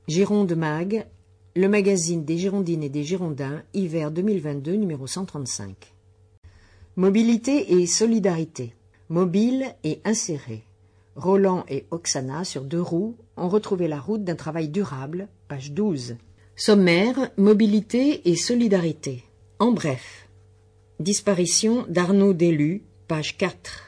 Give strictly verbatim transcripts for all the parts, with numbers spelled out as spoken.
Gironde Mag, le magazine des Girondines et des Girondins, hiver deux mille vingt-deux, numéro cent trente-cinq. Mobilité et solidarité. Mobile et inséré. Roland et Oksana, sur deux roues, ont retrouvé la route d'un travail durable, page douze. Sommaire, mobilité et solidarité. En bref. Disparition d'Arnaud Delu, page quatre.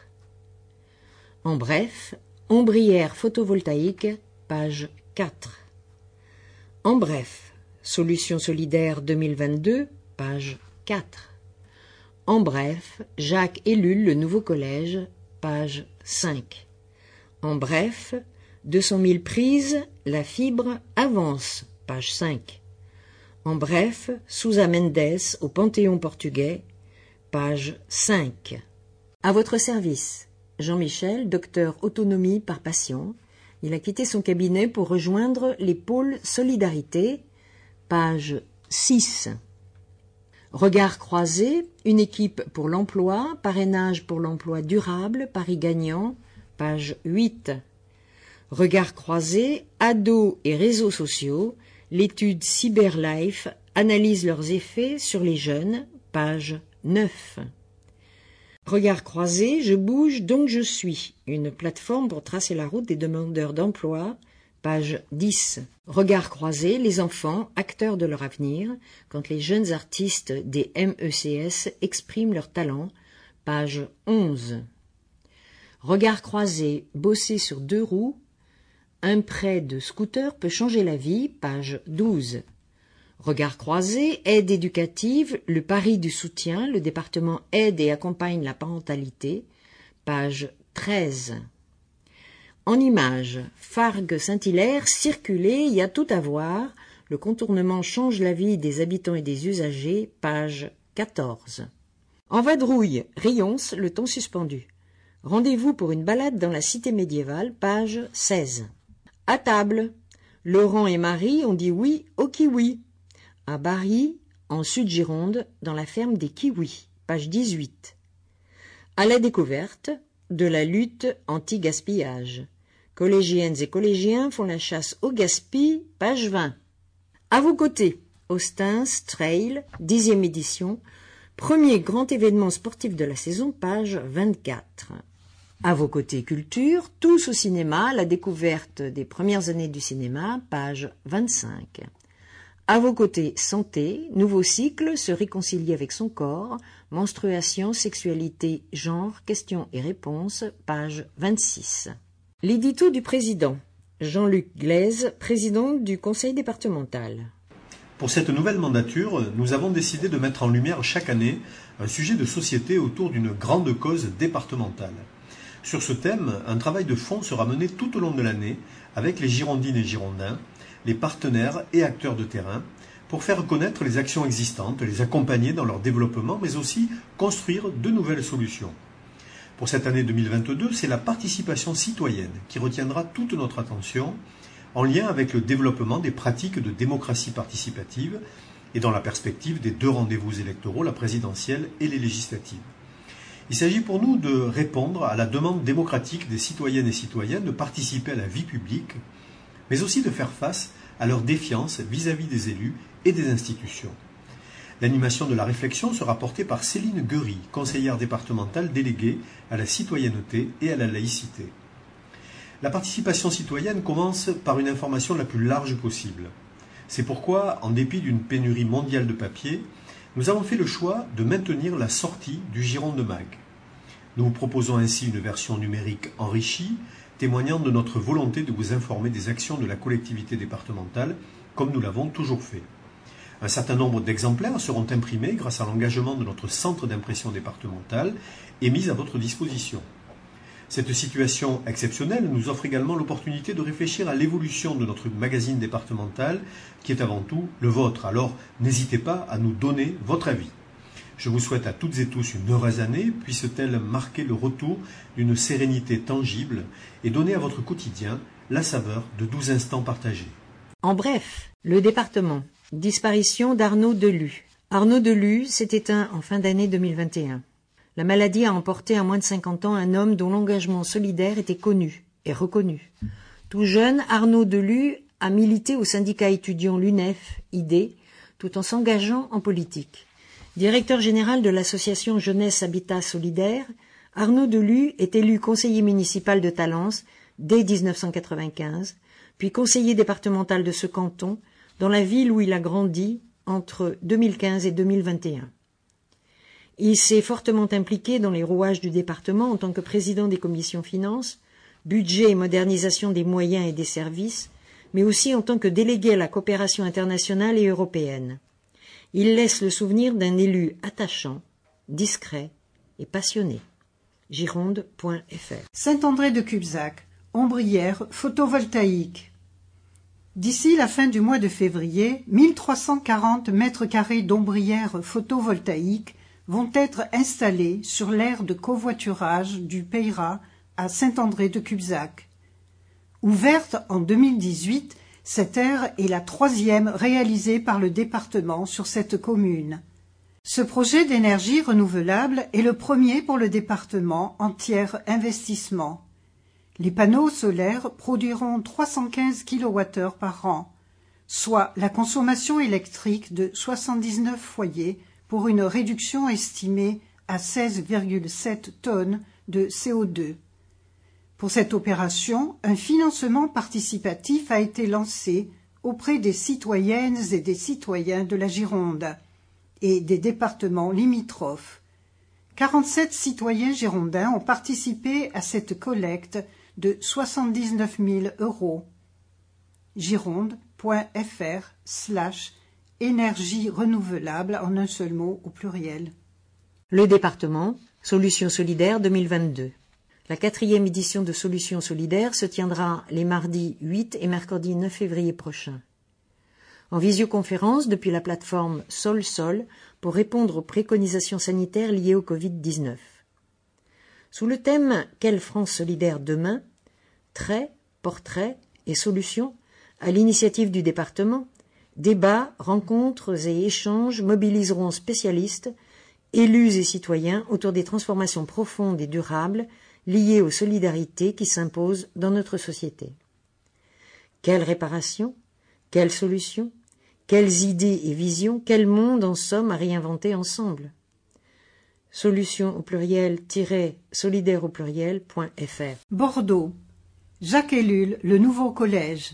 En bref, ombrière photovoltaïque, page quatre. En bref, solution solidaire deux mille vingt-deux, page quatre. En bref, Jacques Ellul, le nouveau collège, page cinq. En bref, deux cent mille prises, la fibre avance, page cinq. En bref, Sousa Mendes au Panthéon portugais, page cinq. À votre service, Jean-Michel, docteur autonomie par passion. Il a quitté son cabinet pour rejoindre les pôles Solidarité, page six. Regard croisé, une équipe pour l'emploi, parrainage pour l'emploi durable, Paris gagnant, page huit. Regard croisé, ados et réseaux sociaux, l'étude CyberLife analyse leurs effets sur les jeunes, page neuf. Regard croisé, je bouge donc je suis, une plateforme pour tracer la route des demandeurs d'emploi, page dix. Regard croisé, les enfants, acteurs de leur avenir, quand les jeunes artistes des M E C S expriment leur talent, page onze. Regard croisé, bosser sur deux roues, un prêt de scooter peut changer la vie, page douze. Regard croisé, aide éducative, le pari du soutien, le département aide et accompagne la parentalité, page treize. En images, Fargue Saint-Hilaire, circuler, il y a tout à voir, le contournement change la vie des habitants et des usagers, page quatorze. En vadrouille, Rions, le temps suspendu. Rendez-vous pour une balade dans la cité médiévale, page seize. À table, Laurent et Marie ont dit oui au kiwi. À Bari, en Sud-Gironde, dans la ferme des kiwis, page dix-huit. À la découverte de la lutte anti-gaspillage. Collégiennes et collégiens font la chasse au gaspille, page vingt. À vos côtés, Austin Trail, dixième édition, premier grand événement sportif de la saison, page vingt-quatre. À vos côtés, culture, tous au cinéma, la découverte des premières années du cinéma, page vingt-cinq. À vos côtés, santé, nouveau cycle, se réconcilier avec son corps, menstruation, sexualité, genre, questions et réponses, page vingt-six. L'édito du président, Jean-Luc Glaise, président du conseil départemental. Pour cette nouvelle mandature, nous avons décidé de mettre en lumière chaque année un sujet de société autour d'une grande cause départementale. Sur ce thème, un travail de fond sera mené tout au long de l'année avec les Girondines et Girondins, les partenaires et acteurs de terrain, pour faire connaître les actions existantes, les accompagner dans leur développement, mais aussi construire de nouvelles solutions. Pour cette année deux mille vingt-deux, c'est la participation citoyenne qui retiendra toute notre attention, en lien avec le développement des pratiques de démocratie participative et dans la perspective des deux rendez-vous électoraux, la présidentielle et les législatives. Il s'agit pour nous de répondre à la demande démocratique des citoyennes et citoyens de participer à la vie publique, mais aussi de faire face à leur défiance vis-à-vis des élus et des institutions. L'animation de la réflexion sera portée par Céline Guery, conseillère départementale déléguée à la citoyenneté et à la laïcité. La participation citoyenne commence par une information la plus large possible. C'est pourquoi, en dépit d'une pénurie mondiale de papier, nous avons fait le choix de maintenir la sortie du Gironde Mag. Nous vous proposons ainsi une version numérique enrichie, témoignant de notre volonté de vous informer des actions de la collectivité départementale, comme nous l'avons toujours fait. Un certain nombre d'exemplaires seront imprimés grâce à l'engagement de notre centre d'impression départemental et mis à votre disposition. Cette situation exceptionnelle nous offre également l'opportunité de réfléchir à l'évolution de notre magazine départemental, qui est avant tout le vôtre. Alors, n'hésitez pas à nous donner votre avis. Je vous souhaite à toutes et tous une heureuse année, puisse-t-elle marquer le retour d'une sérénité tangible et donner à votre quotidien la saveur de doux instants partagés. En bref, le département. Disparition d'Arnaud Delu. Arnaud Delu s'est éteint en fin d'année deux mille vingt et un. La maladie a emporté à moins de cinquante ans un homme dont l'engagement solidaire était connu et reconnu. Tout jeune, Arnaud Delu a milité au syndicat étudiant l'U N E F I D, tout en s'engageant en politique. Directeur général de l'association Jeunesse Habitat Solidaire, Arnaud Deluy est élu conseiller municipal de Talence dès dix-neuf cent quatre-vingt-quinze, puis conseiller départemental de ce canton, dans la ville où il a grandi entre deux mille quinze et deux mille vingt et un. Il s'est fortement impliqué dans les rouages du département en tant que président des commissions finances, budget et modernisation des moyens et des services, mais aussi en tant que délégué à la coopération internationale et européenne. Il laisse le souvenir d'un élu attachant, discret et passionné. Gironde point F R. Saint-André-de-Cubzac, ombrière photovoltaïque. D'ici la fin du mois de février, mille trois cent quarante mètres carrés d'ombrières photovoltaïques vont être installés sur l'aire de covoiturage du Peyrat à Saint-André-de-Cubzac. Ouverte en deux mille dix-huit, cette aire est la troisième réalisée par le département sur cette commune. Ce projet d'énergie renouvelable est le premier pour le département en tiers investissement. Les panneaux solaires produiront trois cent quinze kilowattheures par an, soit la consommation électrique de soixante-dix-neuf foyers pour une réduction estimée à seize virgule sept tonnes de C O deux. Pour cette opération, un financement participatif a été lancé auprès des citoyennes et des citoyens de la Gironde et des départements limitrophes. quarante-sept citoyens girondins ont participé à cette collecte de soixante-dix-neuf mille euros. Gironde point F R slash énergie renouvelable en un seul mot au pluriel. Le département, Solutions solidaires deux mille vingt-deux. La quatrième édition de Solutions solidaires se tiendra les mardis huit et mercredi neuf février prochains. En visioconférence depuis la plateforme SolSol pour répondre aux préconisations sanitaires liées au covid dix-neuf. Sous le thème « Quelle France solidaire demain ?», traits, portraits et solutions, à l'initiative du département, débats, rencontres et échanges mobiliseront spécialistes, élus et citoyens autour des transformations profondes et durables liées aux solidarités qui s'imposent dans notre société. Quelle réparation ? Quelles solutions ? Quelles idées et visions ? Quel monde en somme à réinventer ensemble ? Solutions au pluriel solidaire au pluriel point F R. Bordeaux. Jacques Ellul, le nouveau collège.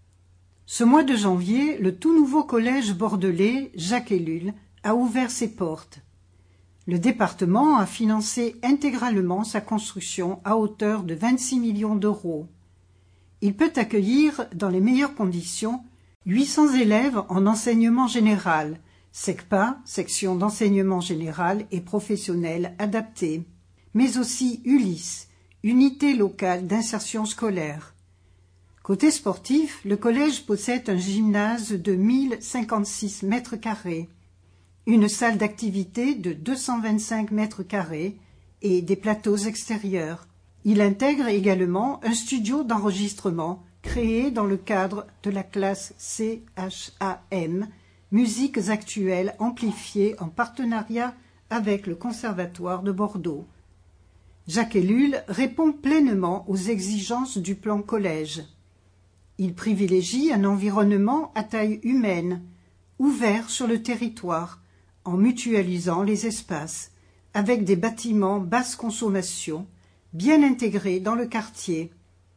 Ce mois de janvier, le tout nouveau collège bordelais Jacques Ellul a ouvert ses portes. Le département a financé intégralement sa construction à hauteur de vingt-six millions d'euros. Il peut accueillir, dans les meilleures conditions, huit cents élèves en enseignement général, SECPA, section d'enseignement général et professionnel adapté, mais aussi Ulysse, unité locale d'insertion scolaire. Côté sportif, le collège possède un gymnase de mille cinquante-six mètres carrés, une salle d'activité de deux cent vingt-cinq mètres carrés et des plateaux extérieurs. Il intègre également un studio d'enregistrement créé dans le cadre de la classe C H A M, Musiques actuelles amplifiées en partenariat avec le Conservatoire de Bordeaux. Jacques Ellul répond pleinement aux exigences du plan collège. Il privilégie un environnement à taille humaine, ouvert sur le territoire, en mutualisant les espaces, avec des bâtiments basse consommation, bien intégrés dans le quartier.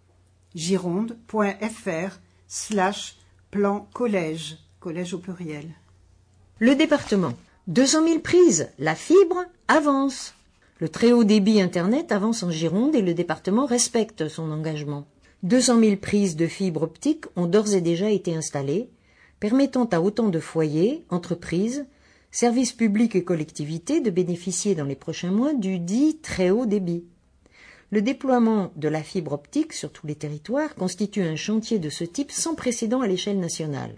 Gironde point F R slash plan collège, collège au pluriel. Le département. deux cent mille prises, la fibre avance. Le très haut débit Internet avance en Gironde et le département respecte son engagement. deux cent mille prises de fibre optique ont d'ores et déjà été installées, permettant à autant de foyers, entreprises, services publics et collectivités de bénéficier dans les prochains mois du dit très haut débit. Le déploiement de la fibre optique sur tous les territoires constitue un chantier de ce type sans précédent à l'échelle nationale.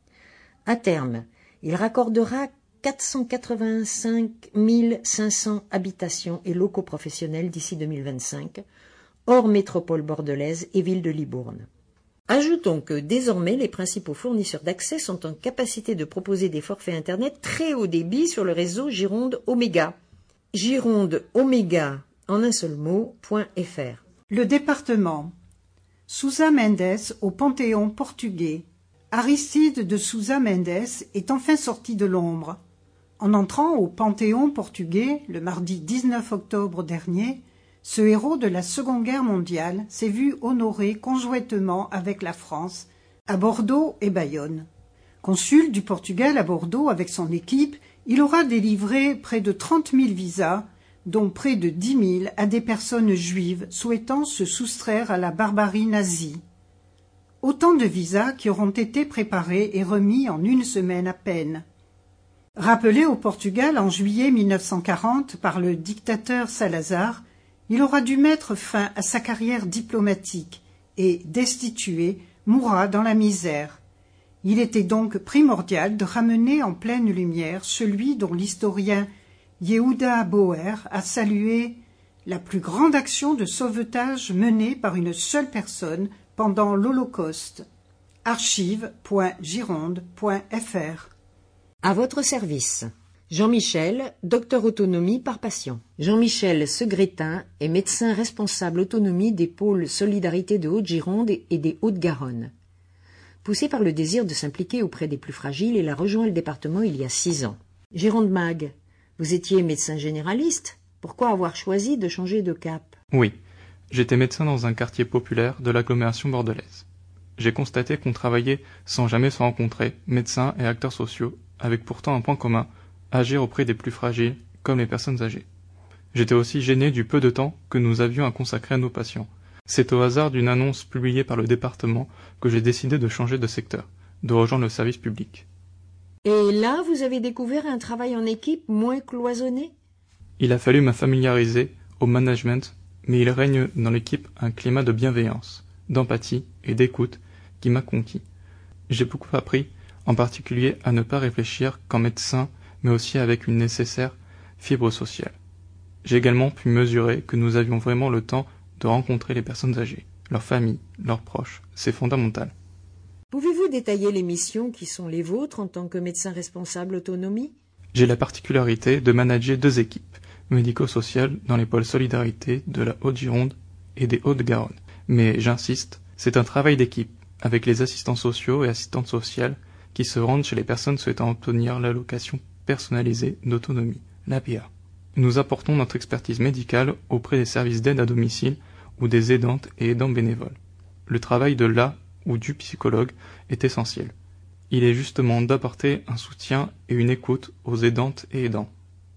À terme, il raccordera quatre cent quatre-vingt-cinq mille cinq cents habitations et locaux professionnels d'ici deux mille vingt-cinq, hors métropole bordelaise et ville de Libourne. Ajoutons que désormais les principaux fournisseurs d'accès sont en capacité de proposer des forfaits Internet très haut débit sur le réseau Gironde Oméga. Gironde Oméga en un seul mot, point F R. Le département. Sousa Mendes au Panthéon portugais. Aristide de Sousa Mendes est enfin sorti de l'ombre. En entrant au Panthéon portugais le mardi dix-neuf octobre dernier, ce héros de la Seconde Guerre mondiale s'est vu honoré conjointement avec la France à Bordeaux et Bayonne. Consul du Portugal à Bordeaux avec son équipe, il aura délivré près de trente mille visas, dont près de dix mille à des personnes juives souhaitant se soustraire à la barbarie nazie. Autant de visas qui auront été préparés et remis en une semaine à peine. Rappelé au Portugal en juillet mille neuf cent quarante par le dictateur Salazar, il aura dû mettre fin à sa carrière diplomatique et, destitué, mourra dans la misère. Il était donc primordial de ramener en pleine lumière celui dont l'historien Yehuda Bauer a salué la plus grande action de sauvetage menée par une seule personne pendant l'Holocauste. archives point gironde point f r. À votre service. Jean-Michel, docteur autonomie par patient. Jean-Michel Segretin est médecin responsable autonomie des pôles Solidarité de Haute-Gironde et des Hautes-Garonne. Poussé par le désir de s'impliquer auprès des plus fragiles, il a rejoint le département il y a six ans. Gironde Mag, vous étiez médecin généraliste. Pourquoi avoir choisi de changer de cap? Oui, j'étais médecin dans un quartier populaire de l'agglomération bordelaise. J'ai constaté qu'on travaillait sans jamais se rencontrer, médecins et acteurs sociaux, avec pourtant un point commun, agir auprès des plus fragiles, comme les personnes âgées. J'étais aussi gêné du peu de temps que nous avions à consacrer à nos patients. C'est au hasard d'une annonce publiée par le département que j'ai décidé de changer de secteur, de rejoindre le service public. Et là, vous avez découvert un travail en équipe moins cloisonné? Il a fallu me familiariser au management, mais il règne dans l'équipe un climat de bienveillance, d'empathie et d'écoute qui m'a conquis. J'ai beaucoup appris, en particulier à ne pas réfléchir qu'en médecin, mais aussi avec une nécessaire fibre sociale. J'ai également pu mesurer que nous avions vraiment le temps de rencontrer les personnes âgées, leurs familles, leurs proches. C'est fondamental. Pouvez-vous détailler les missions qui sont les vôtres en tant que médecin responsable autonomie? J'ai la particularité de manager deux équipes médico-sociales dans les pôles Solidarité de la Haute-Gironde et des Hautes-Garonne. Mais j'insiste, c'est un travail d'équipe avec les assistants sociaux et assistantes sociales qui se rendent chez les personnes souhaitant obtenir l'allocation personnalisée d'autonomie, l'A P A. Nous apportons notre expertise médicale auprès des services d'aide à domicile ou des aidantes et aidants bénévoles. Le travail de la ou du psychologue est essentiel. Il est justement d'apporter un soutien et une écoute aux aidantes et aidants.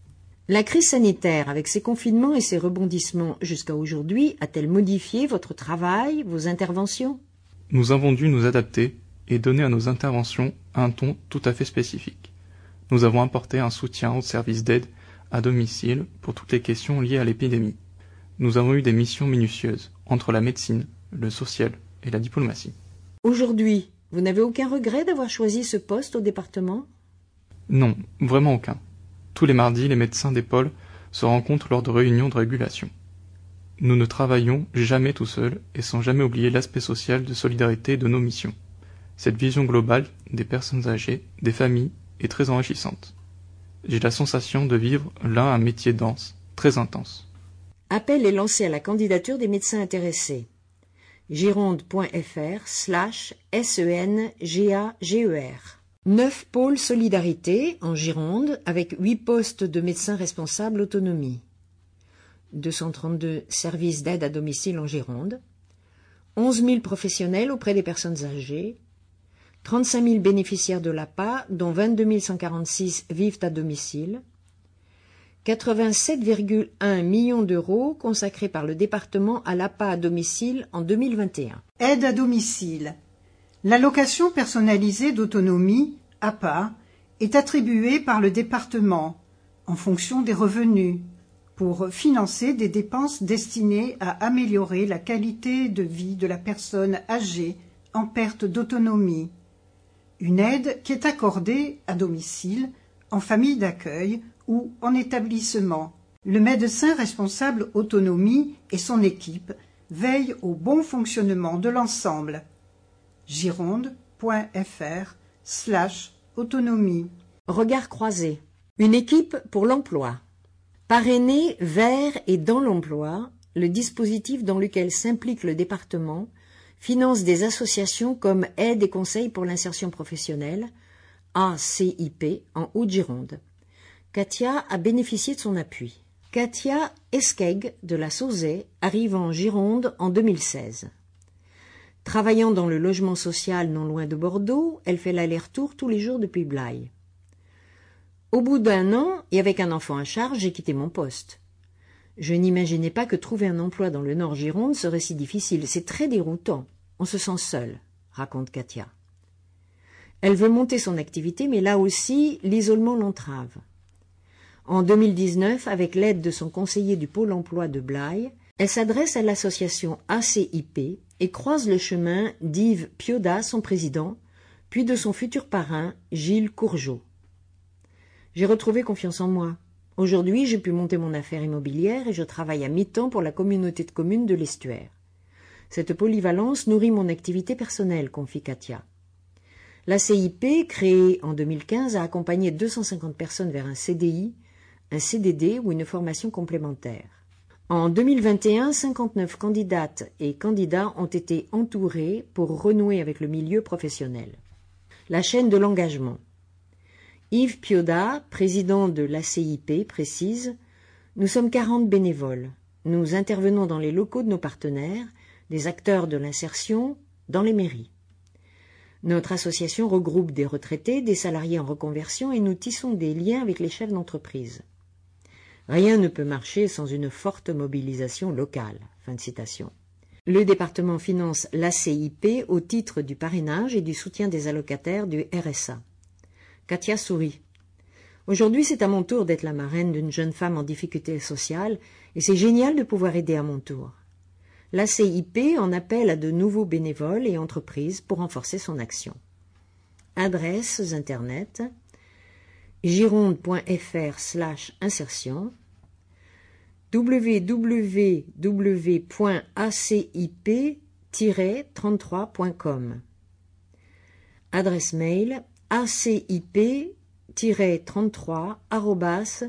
La crise sanitaire, avec ses confinements et ses rebondissements jusqu'à aujourd'hui, a-t-elle modifié votre travail, vos interventions? Nous avons dû nous adapter et donner à nos interventions un ton tout à fait spécifique. Nous avons apporté un soutien aux services d'aide à domicile pour toutes les questions liées à l'épidémie. Nous avons eu des missions minutieuses entre la médecine, le social et la diplomatie. Aujourd'hui, vous n'avez aucun regret d'avoir choisi ce poste au département? Non, vraiment aucun. Tous les mardis, les médecins des pôles se rencontrent lors de réunions de régulation. Nous ne travaillons jamais tout seuls et sans jamais oublier l'aspect social de solidarité de nos missions. Cette vision globale des personnes âgées, des familles, est très enrichissante. J'ai la sensation de vivre là un métier dense, très intense. Appel est lancé à la candidature des médecins intéressés. gironde.fr slash SENGAGER. Neuf pôles solidarité en Gironde avec huit postes de médecins responsables autonomie. deux cent trente-deux services d'aide à domicile en Gironde. onze mille professionnels auprès des personnes âgées. trente-cinq mille bénéficiaires de l'A P A, dont vingt-deux mille cent quarante-six vivent à domicile. quatre-vingt-sept virgule un millions d'euros consacrés par le département à l'A P A à domicile en deux mille vingt et un. Aide à domicile. L'allocation personnalisée d'autonomie, A P A, est attribuée par le département, en fonction des revenus, pour financer des dépenses destinées à améliorer la qualité de vie de la personne âgée en perte d'autonomie. Une aide qui est accordée à domicile, en famille d'accueil ou en établissement. Le médecin responsable autonomie et son équipe veillent au bon fonctionnement de l'ensemble. gironde.fr slash autonomie. Regard croisé. Une équipe pour l'emploi. Parrainer vers et dans l'emploi, le dispositif dans lequel s'implique le département finance des associations comme Aide et Conseil pour l'insertion professionnelle, A C I P, en Haute-Gironde. Katia a bénéficié de son appui. Katia Esqueg de la Sauzet arrive en Gironde en deux mille seize. Travaillant dans le logement social non loin de Bordeaux, elle fait l'aller-retour tous les jours depuis Blaye. Au bout d'un an, et avec un enfant à charge, j'ai quitté mon poste. Je n'imaginais pas que trouver un emploi dans le Nord Gironde serait si difficile. C'est très déroutant. On se sent seul, raconte Katia. Elle veut monter son activité, mais là aussi, l'isolement l'entrave. En deux mille dix-neuf, avec l'aide de son conseiller du Pôle emploi de Blaye, elle s'adresse à l'association A C I P et croise le chemin d'Yves Pioda, son président, puis de son futur parrain, Gilles Courgeot. J'ai retrouvé confiance en moi. Aujourd'hui, j'ai pu monter mon affaire immobilière et je travaille à mi-temps pour la communauté de communes de l'Estuaire. Cette polyvalence nourrit mon activité personnelle, confie Katia. L'A C I P, créée en deux mille quinze, a accompagné deux cent cinquante personnes vers un C D I, un C D D ou une formation complémentaire. En deux mille vingt et un, cinquante-neuf candidates et candidats ont été entourés pour renouer avec le milieu professionnel. La chaîne de l'engagement. Yves Pioda, président de l'A C I P, précise « Nous sommes quarante bénévoles. Nous intervenons dans les locaux de nos partenaires, des acteurs de l'insertion, dans les mairies. Notre association regroupe des retraités, des salariés en reconversion et nous tissons des liens avec les chefs d'entreprise. Rien ne peut marcher sans une forte mobilisation locale. » Fin de citation. Le département finance l'A C I P au titre du parrainage et du soutien des allocataires du R S A. Katia sourit. Aujourd'hui, c'est à mon tour d'être la marraine d'une jeune femme en difficulté sociale et c'est génial de pouvoir aider à mon tour. L'A C I P en appelle à de nouveaux bénévoles et entreprises pour renforcer son action. Adresses internet gironde.fr slash insertion w w w point a c i p tiret trente-trois point com Adresse mail a c i p tiret trente-trois arobase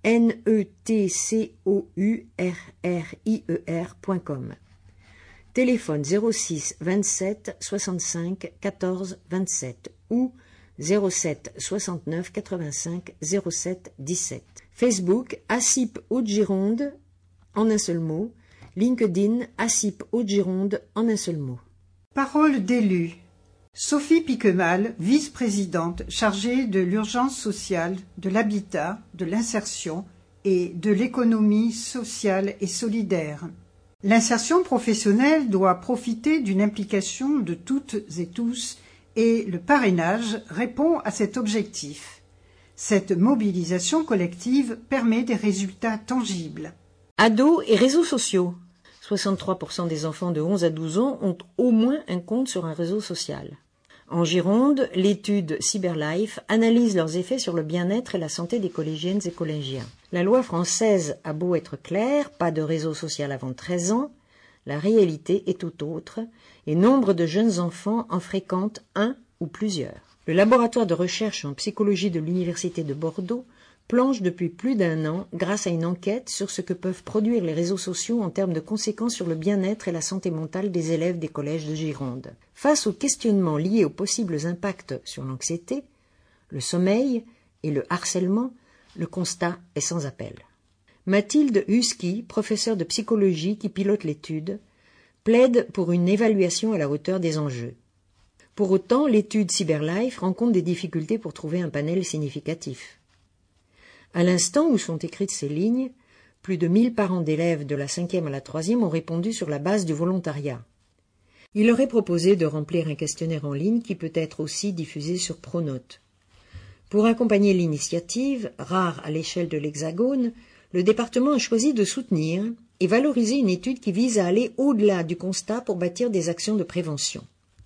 netcourrier point com Téléphone zéro six vingt-sept soixante-cinq quatorze vingt-sept ou zéro sept soixante-neuf quatre-vingt-cinq zéro sept dix-sept. Facebook A C I P Haute-Gironde en un seul mot. LinkedIn A C I P Haute-Gironde en un seul mot. Parole d'élus. Sophie Piquemal, vice-présidente chargée de l'urgence sociale, de l'habitat, de l'insertion et de l'économie sociale et solidaire. L'insertion professionnelle doit profiter d'une implication de toutes et tous et le parrainage répond à cet objectif. Cette mobilisation collective permet des résultats tangibles. Ados et réseaux sociaux. soixante-trois pour cent des enfants de onze à douze ans ont au moins un compte sur un réseau social. En Gironde, l'étude CyberLife analyse leurs effets sur le bien-être et la santé des collégiennes et collégiens. La loi française a beau être claire, pas de réseau social avant treize ans, la réalité est tout autre et nombre de jeunes enfants en fréquentent un ou plusieurs. Le laboratoire de recherche en psychologie de l'Université de Bordeaux planche depuis plus d'un an grâce à une enquête sur ce que peuvent produire les réseaux sociaux en termes de conséquences sur le bien-être et la santé mentale des élèves des collèges de Gironde. Face aux questionnements liés aux possibles impacts sur l'anxiété, le sommeil et le harcèlement, le constat est sans appel. Mathilde Husky, professeure de psychologie qui pilote l'étude, plaide pour une évaluation à la hauteur des enjeux. Pour autant, l'étude CyberLife rencontre des difficultés pour trouver un panel significatif. À l'instant où sont écrites ces lignes, plus de mille parents d'élèves de la cinquième à la troisième ont répondu sur la base du volontariat. Il leur est proposé de remplir un questionnaire en ligne qui peut être aussi diffusé sur Pronote. Pour accompagner l'initiative, rare à l'échelle de l'Hexagone, le département a choisi de soutenir et valoriser une étude qui vise à aller au-delà du constat pour bâtir des actions de prévention.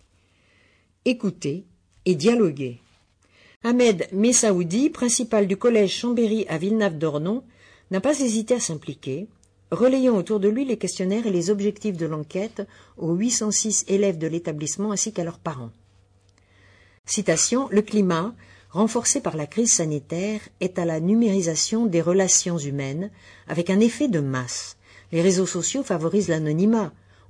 Écouter et dialoguer. Ahmed Messaoudi, principal du collège Chambéry à Villenave-d'Ornon, n'a pas hésité à s'impliquer, relayant autour de lui les questionnaires et les objectifs de l'enquête aux huit cent six élèves de l'établissement ainsi qu'à leurs parents. Citation, le climat, renforcé par la crise sanitaire, est à la numérisation des relations humaines avec un effet de masse. Les réseaux sociaux favorisent l'anonymat.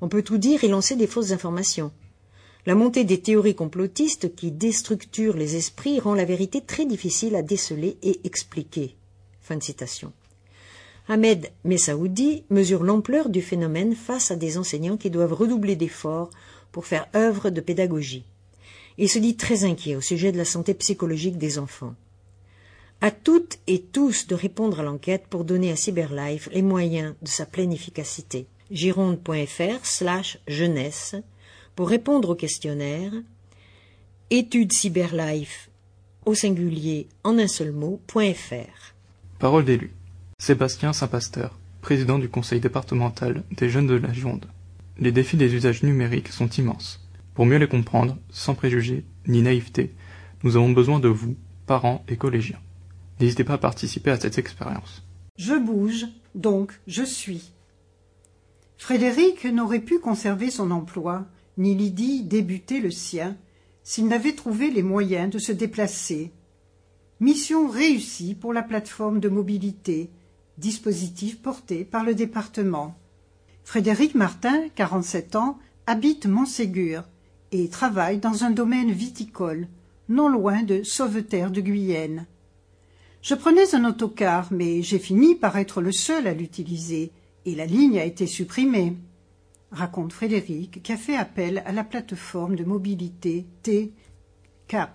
On peut tout dire et lancer des fausses informations. La montée des théories complotistes qui déstructurent les esprits rend la vérité très difficile à déceler et expliquer. Fin de citation. Ahmed Messaoudi mesure l'ampleur du phénomène face à des enseignants qui doivent redoubler d'efforts pour faire œuvre de pédagogie. Il se dit très inquiet au sujet de la santé psychologique des enfants. À toutes et tous de répondre à l'enquête pour donner à CyberLife les moyens de sa pleine efficacité. gironde.fr slash jeunesse pour répondre au questionnaire, études CyberLife au singulier en un seul mot.fr. Parole d'élu. Sébastien Saint-Pasteur, président du conseil départemental des jeunes de la Gironde. Les défis des usages numériques sont immenses. Pour mieux les comprendre, sans préjugés ni naïveté, nous avons besoin de vous, parents et collégiens. N'hésitez pas à participer à cette expérience. Je bouge, donc je suis. Frédéric n'aurait pu conserver son emploi, ni Lydie débuter le sien, s'il n'avait trouvé les moyens de se déplacer. Mission réussie pour la plateforme de mobilité, dispositif porté par le département. Frédéric Martin, quarante-sept ans, habite Montségur et travaille dans un domaine viticole, non loin de Sauveterre de Guyenne. Je prenais un autocar, mais j'ai fini par être le seul à l'utiliser, et la ligne a été supprimée, raconte Frédéric, qui a fait appel à la plateforme de mobilité T C A P,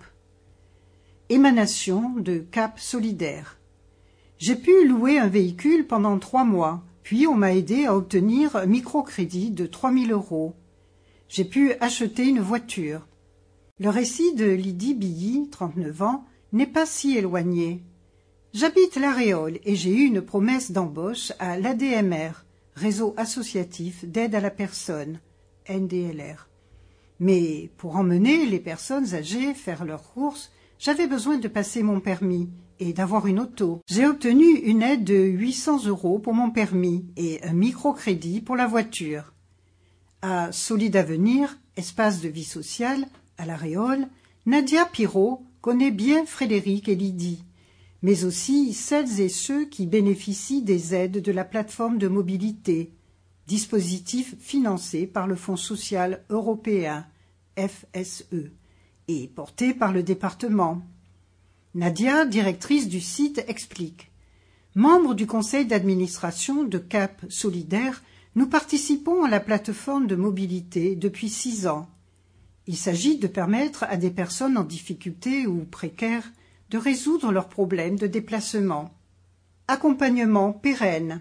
émanation de Cap Solidaire. J'ai pu louer un véhicule pendant trois mois, puis on m'a aidé à obtenir un microcrédit de trois mille euros. J'ai pu acheter une voiture. Le récit de Lydie Billy, trente-neuf ans, n'est pas si éloigné. J'habite La Réole et j'ai eu une promesse d'embauche à l'A D M R, Réseau associatif d'aide à la personne, N D L R. Mais pour emmener les personnes âgées faire leurs courses, j'avais besoin de passer mon permis et d'avoir une auto. J'ai obtenu une aide de huit cents euros pour mon permis et un microcrédit pour la voiture. À Solide Avenir, espace de vie sociale, à La Réole, Nadia Pirot connaît bien Frédéric et Lydie, mais aussi celles et ceux qui bénéficient des aides de la plateforme de mobilité, dispositif financé par le Fonds social européen, F S E, et porté par le département. Nadia, directrice du site, explique. Membre du conseil d'administration de Cap Solidaire, nous participons à la plateforme de mobilité depuis six ans. Il s'agit de permettre à des personnes en difficulté ou précaires de résoudre leurs problèmes de déplacement. Accompagnement pérenne.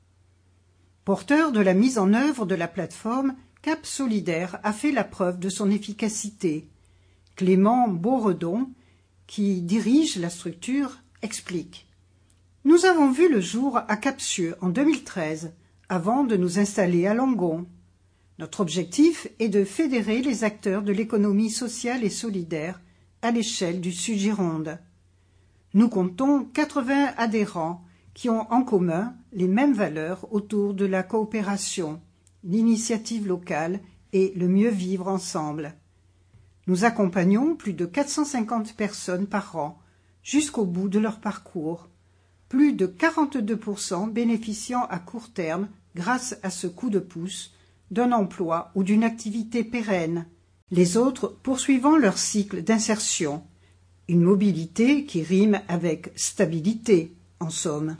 Porteur de la mise en œuvre de la plateforme, Cap Solidaire a fait la preuve de son efficacité. Clément Beauredon, qui dirige la structure, explique. Nous avons vu le jour à Capcieux en deux mille treize, avant de nous installer à Langon. Notre objectif est de fédérer les acteurs de l'économie sociale et solidaire à l'échelle du Sud-Gironde. Nous comptons quatre-vingts adhérents qui ont en commun les mêmes valeurs autour de la coopération, l'initiative locale et le mieux vivre ensemble. Nous accompagnons plus de quatre cent cinquante personnes par an jusqu'au bout de leur parcours, plus de quarante-deux pour cent bénéficiant à court terme, grâce à ce coup de pouce, d'un emploi ou d'une activité pérenne, les autres poursuivant leur cycle d'insertion, une mobilité qui rime avec stabilité, en somme.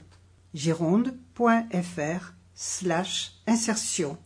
gironde.fr slash insertion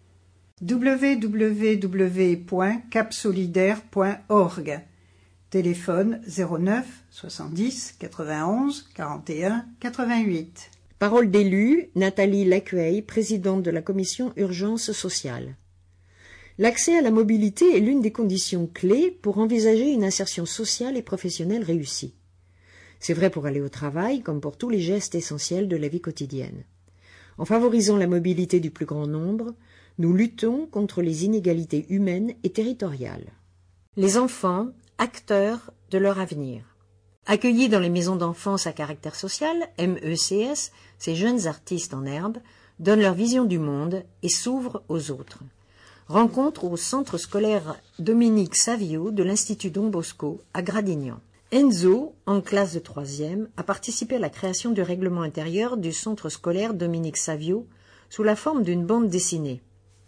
w w w point cap solidaire point org. Téléphone zéro neuf soixante-dix quatre-vingt-onze quarante et un quatre-vingt-huit. Parole d'élu, Nathalie Lecueil, présidente de la commission urgence sociale. L'accès à la mobilité est l'une des conditions clés pour envisager une insertion sociale et professionnelle réussie. C'est vrai pour aller au travail comme pour tous les gestes essentiels de la vie quotidienne. En favorisant la mobilité du plus grand nombre, nous luttons contre les inégalités humaines et territoriales. Les enfants, acteurs de leur avenir. Accueillis dans les maisons d'enfance à caractère social, M E C S, ces jeunes artistes en herbe donnent leur vision du monde et s'ouvrent aux autres. Rencontre au centre scolaire Dominique Savio de l'Institut Don Bosco à Gradignan. Enzo, en classe de troisième, a participé à la création du règlement intérieur du centre scolaire Dominique Savio sous la forme d'une bande dessinée.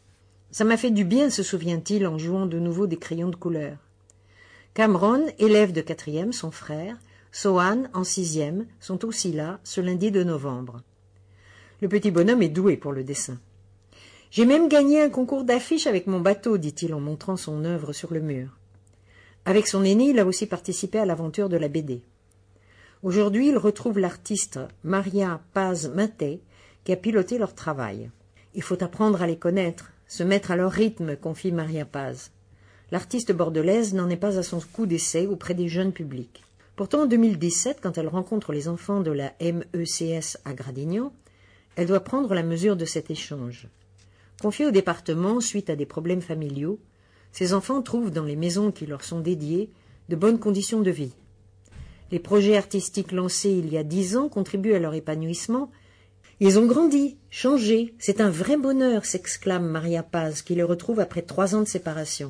Ça m'a fait du bien, se souvient-il, en jouant de nouveau des crayons de couleur. Cameron, élève de quatrième, son frère, Sohan, en sixième, sont aussi là, ce lundi de novembre. Le petit bonhomme est doué pour le dessin. « J'ai même gagné un concours d'affiches avec mon bateau, dit-il en montrant son œuvre sur le mur. Avec son aîné, il a aussi participé à l'aventure de la B D. Aujourd'hui, il retrouve l'artiste Maria Paz Maté, qui a piloté leur travail. Il faut apprendre à les connaître, se mettre à leur rythme, confie Maria Paz. L'artiste bordelaise n'en est pas à son coup d'essai auprès des jeunes publics. Pourtant, en deux mille dix-sept, quand elle rencontre les enfants de la M E C S à Gradignan, elle doit prendre la mesure de cet échange. Confiée au département suite à des problèmes familiaux, ces enfants trouvent dans les maisons qui leur sont dédiées de bonnes conditions de vie. Les projets artistiques lancés il y a dix ans contribuent à leur épanouissement. Ils ont grandi, changé, c'est un vrai bonheur, s'exclame Maria Paz, qui les retrouve après trois ans de séparation.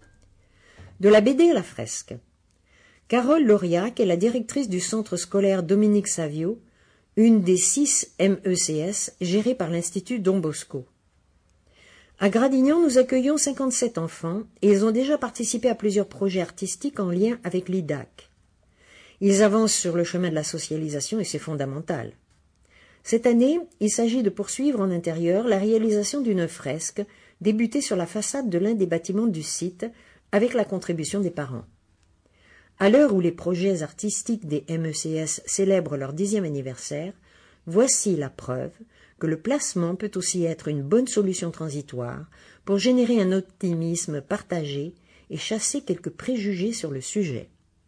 De la B D à la fresque. Carole Lauriac est la directrice du centre scolaire Dominique Savio, une des six M E C S gérées par l'Institut Don Bosco. À Gradignan, nous accueillons cinquante-sept enfants et ils ont déjà participé à plusieurs projets artistiques en lien avec l'I D A C. Ils avancent sur le chemin de la socialisation et c'est fondamental. Cette année, il s'agit de poursuivre en intérieur la réalisation d'une fresque débutée sur la façade de l'un des bâtiments du site avec la contribution des parents. À l'heure où les projets artistiques des M E C S célèbrent leur dixième anniversaire, voici la preuve que le placement peut aussi être une bonne solution transitoire pour générer un optimisme partagé et chasser quelques préjugés sur le sujet.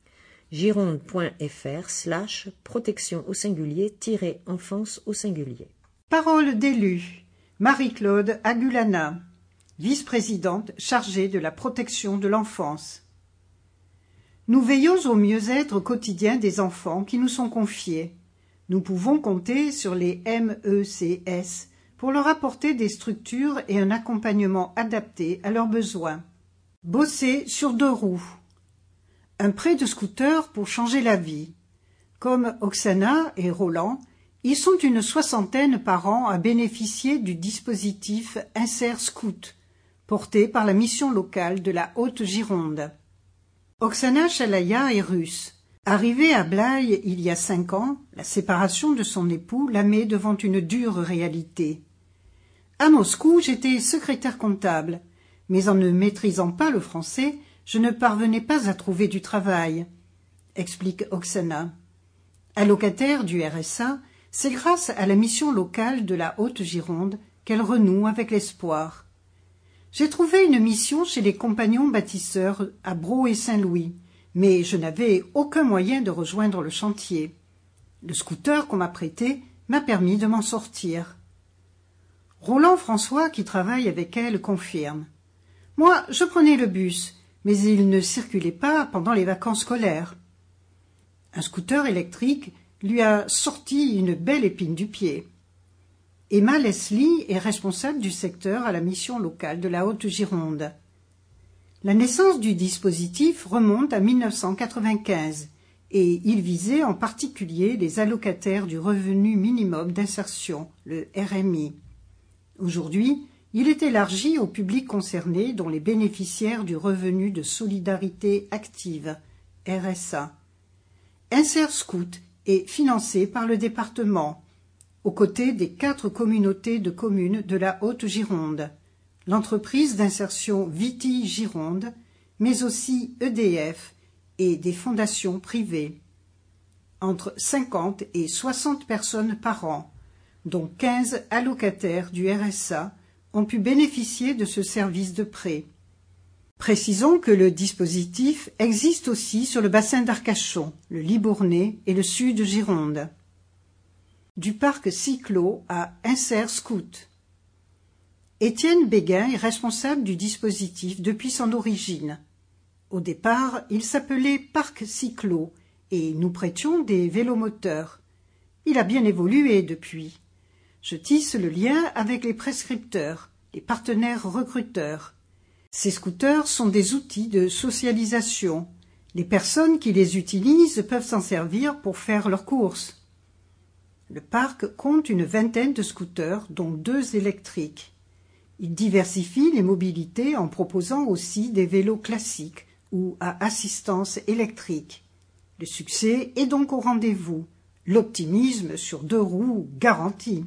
gironde.fr slash protection au singulier tiret enfance au singulier. Parole d'élu. Marie-Claude Agulana, vice-présidente chargée de la protection de l'enfance. Nous veillons au mieux-être quotidien des enfants qui nous sont confiés. Nous pouvons compter sur les M E C S pour leur apporter des structures et un accompagnement adapté à leurs besoins. Bosser sur deux roues. Un prêt de scooter pour changer la vie. Comme Oksana et Roland, ils sont une soixantaine par an à bénéficier du dispositif Insert Scout, porté par la mission locale de la Haute-Gironde. Oksana Chalaya est russe. Arrivée à Blaye il y a cinq ans, la séparation de son époux la met devant une dure réalité. À Moscou, j'étais secrétaire comptable, mais en ne maîtrisant pas le français, je ne parvenais pas à trouver du travail, explique Oksana. Allocataire du R S A, c'est grâce à la mission locale de la Haute-Gironde qu'elle renoue avec l'espoir. J'ai trouvé une mission chez les compagnons bâtisseurs à Braux et Saint-Louis, mais je n'avais aucun moyen de rejoindre le chantier. Le scooter qu'on m'a prêté m'a permis de m'en sortir. Roland François, qui travaille avec elle, confirme. Moi, je prenais le bus, mais il ne circulait pas pendant les vacances scolaires. Un scooter électrique lui a sorti une belle épine du pied. Emma Leslie est responsable du secteur à la mission locale de la Haute-Gironde. La naissance du dispositif remonte à mille neuf cent quatre-vingt-quinze et il visait en particulier les allocataires du revenu minimum d'insertion, le R M I. Aujourd'hui, il est élargi au public concerné dont les bénéficiaires du revenu de solidarité active, R S A. Insert Scout est financé par le département, aux côtés des quatre communautés de communes de la Haute-Gironde, l'entreprise d'insertion Viti Gironde, mais aussi E D F et des fondations privées. Entre cinquante et soixante personnes par an, dont quinze allocataires du R S A, ont pu bénéficier de ce service de prêt. Précisons que le dispositif existe aussi sur le bassin d'Arcachon, le Libournais et le sud Gironde. Du parc cyclo à Insert Scout. Étienne Béguin est responsable du dispositif depuis son origine. Au départ, il s'appelait Parc Cyclo et nous prêtions des vélomoteurs. Il a bien évolué depuis. Je tisse le lien avec les prescripteurs, les partenaires recruteurs. Ces scooters sont des outils de socialisation. Les personnes qui les utilisent peuvent s'en servir pour faire leurs courses. Le parc compte une vingtaine de scooters, dont deux électriques. Il diversifie les mobilités en proposant aussi des vélos classiques ou à assistance électrique. Le succès est donc au rendez-vous. L'optimisme sur deux roues garanti.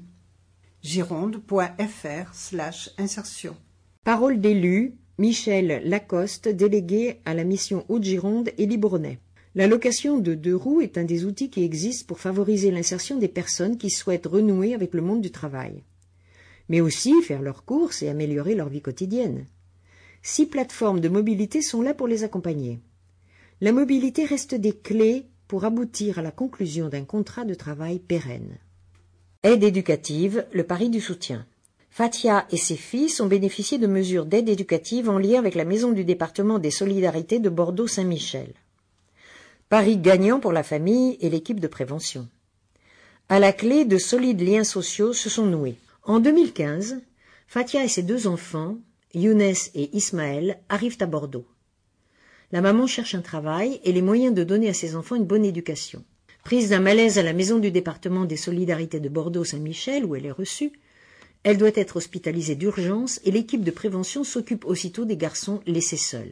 gironde.fr slash insertion. Parole d'élu, Michel Lacoste, délégué à la mission Haute-Gironde et Libournais. La location de deux roues est un des outils qui existent pour favoriser l'insertion des personnes qui souhaitent renouer avec le monde du travail, mais aussi faire leurs courses et améliorer leur vie quotidienne. Six plateformes de mobilité sont là pour les accompagner. La mobilité reste des clés pour aboutir à la conclusion d'un contrat de travail pérenne. Aide éducative, le pari du soutien. Fatia et ses fils ont bénéficié de mesures d'aide éducative en lien avec la Maison du département des solidarités de Bordeaux-Saint-Michel. Pari gagnant pour la famille et l'équipe de prévention. À la clé, de solides liens sociaux se sont noués. En deux mille quinze, Fatia et ses deux enfants, Younes et Ismaël, arrivent à Bordeaux. La maman cherche un travail et les moyens de donner à ses enfants une bonne éducation. Prise d'un malaise à la Maison du département des solidarités de Bordeaux-Saint-Michel, où elle est reçue, elle doit être hospitalisée d'urgence et l'équipe de prévention s'occupe aussitôt des garçons laissés seuls.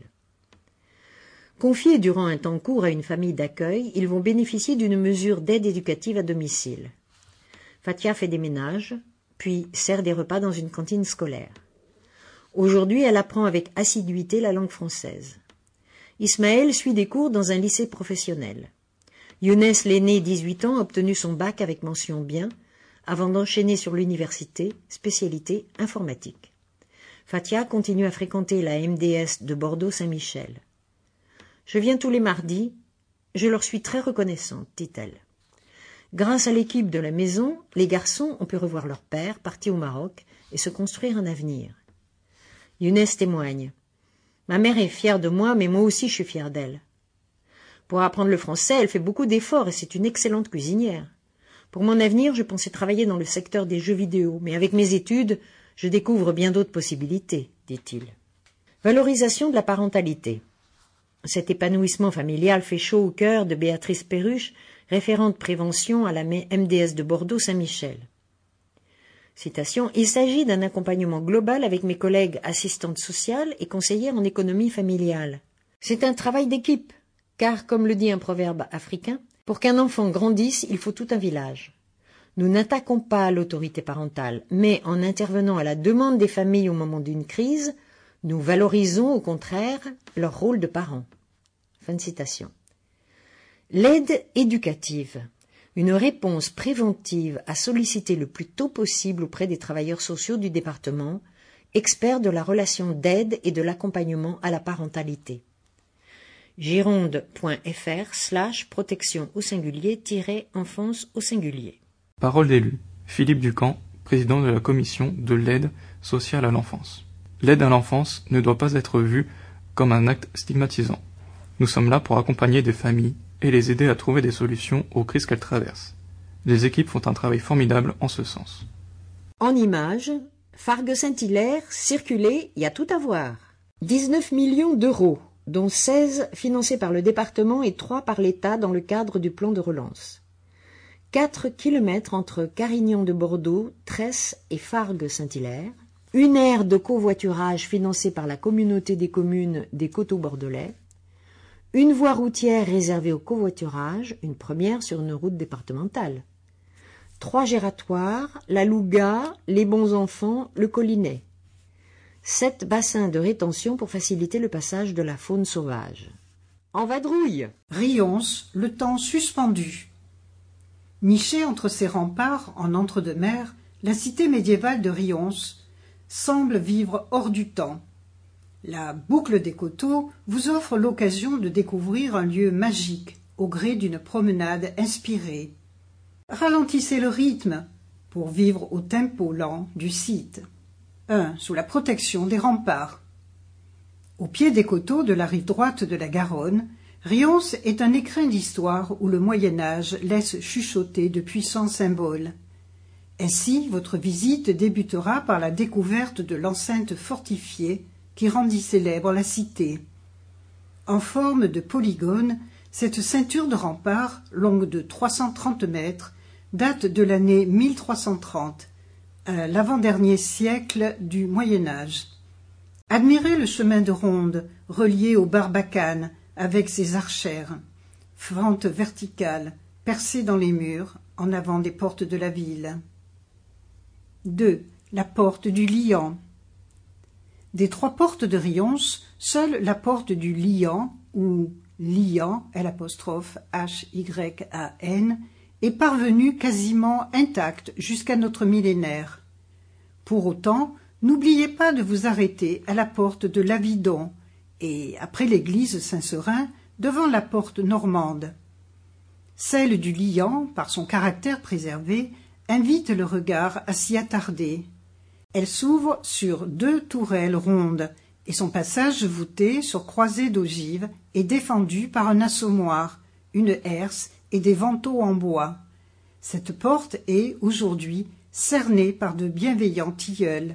Confiés durant un temps court à une famille d'accueil, ils vont bénéficier d'une mesure d'aide éducative à domicile. Fatia fait des ménages, puis sert des repas dans une cantine scolaire. Aujourd'hui, elle apprend avec assiduité la langue française. Ismaël suit des cours dans un lycée professionnel. Younes, l'aîné, dix-huit ans, a obtenu son bac avec mention bien, avant d'enchaîner sur l'université, spécialité informatique. Fatia continue à fréquenter la M D S de Bordeaux-Saint-Michel. Je viens tous les mardis, je leur suis très reconnaissante, dit-elle. Grâce à l'équipe de la maison, les garçons ont pu revoir leur père, parti au Maroc, et se construire un avenir. Younes témoigne. Ma mère est fière de moi, mais moi aussi je suis fière d'elle. Pour apprendre le français, elle fait beaucoup d'efforts et c'est une excellente cuisinière. Pour mon avenir, je pensais travailler dans le secteur des jeux vidéo, mais avec mes études, je découvre bien d'autres possibilités, dit-il. Valorisation de la parentalité. Cet épanouissement familial fait chaud au cœur de Béatrice Perruche, référente prévention à la M D S de Bordeaux-Saint-Michel. Citation, « Il s'agit d'un accompagnement global avec mes collègues assistantes sociales et conseillères en économie familiale. C'est un travail d'équipe, car, comme le dit un proverbe africain, pour qu'un enfant grandisse, il faut tout un village. Nous n'attaquons pas l'autorité parentale, mais en intervenant à la demande des familles au moment d'une crise, nous valorisons au contraire leur rôle de parents. » Fin de citation. L'aide éducative. Une réponse préventive à solliciter le plus tôt possible auprès des travailleurs sociaux du département, experts de la relation d'aide et de l'accompagnement à la parentalité. gironde.fr slash protection au singulier tiret enfance au singulier. Parole d'élu. Philippe Ducamp, président de la commission de l'aide sociale à l'enfance. L'aide à l'enfance ne doit pas être vue comme un acte stigmatisant. Nous sommes là pour accompagner des familles et les aider à trouver des solutions aux crises qu'elles traversent. Les équipes font un travail formidable en ce sens. En images, Fargue Saint-Hilaire, circuler, il y a tout à voir. dix-neuf millions d'euros, dont seize financés par le département et trois par l'État dans le cadre du plan de relance. quatre kilomètres entre Carignan de Bordeaux, Tresse et Fargue Saint-Hilaire. Une aire de covoiturage financée par la communauté des communes des Coteaux Bordelais. Une voie routière réservée au covoiturage, une première sur une route départementale. Trois gératoires, la Louga, les Bons Enfants, le Collinet. Sept bassins de rétention pour faciliter le passage de la faune sauvage. En vadrouille. Rions, le temps suspendu. Nichée entre ses remparts en entre-deux-mers, la cité médiévale de Rions semble vivre hors du temps. La boucle des coteaux vous offre l'occasion de découvrir un lieu magique au gré d'une promenade inspirée. Ralentissez le rythme pour vivre au tempo lent du site. un. Sous la protection des remparts. Au pied des coteaux de la rive droite de la Garonne, Rions est un écrin d'histoire où le Moyen-Âge laisse chuchoter de puissants symboles. Ainsi, votre visite débutera par la découverte de l'enceinte fortifiée qui rendit célèbre la cité. En forme de polygone, cette ceinture de remparts, longue de trois cent trente mètres, date de l'année mille trois cent trente. à l'avant-dernier siècle du Moyen-Âge. Admirez le chemin de ronde relié au Barbacane avec ses archères, fentes verticales, percées dans les murs, en avant des portes de la ville. deux. La porte du Lian. Des trois portes de Rions, seule la porte du Lian, ou Lian, l'apostrophe H Y A N, est parvenue quasiment intacte jusqu'à notre millénaire. Pour autant, n'oubliez pas de vous arrêter à la porte de l'Avidon et, après l'église Saint-Seurin, devant la porte normande. Celle du Lian, par son caractère préservé, invite le regard à s'y attarder. Elle s'ouvre sur deux tourelles rondes et son passage voûté sur croisée d'ogives est défendu par un assommoir, une herse et des vantaux en bois. Cette porte est, aujourd'hui, cernée par de bienveillants tilleuls.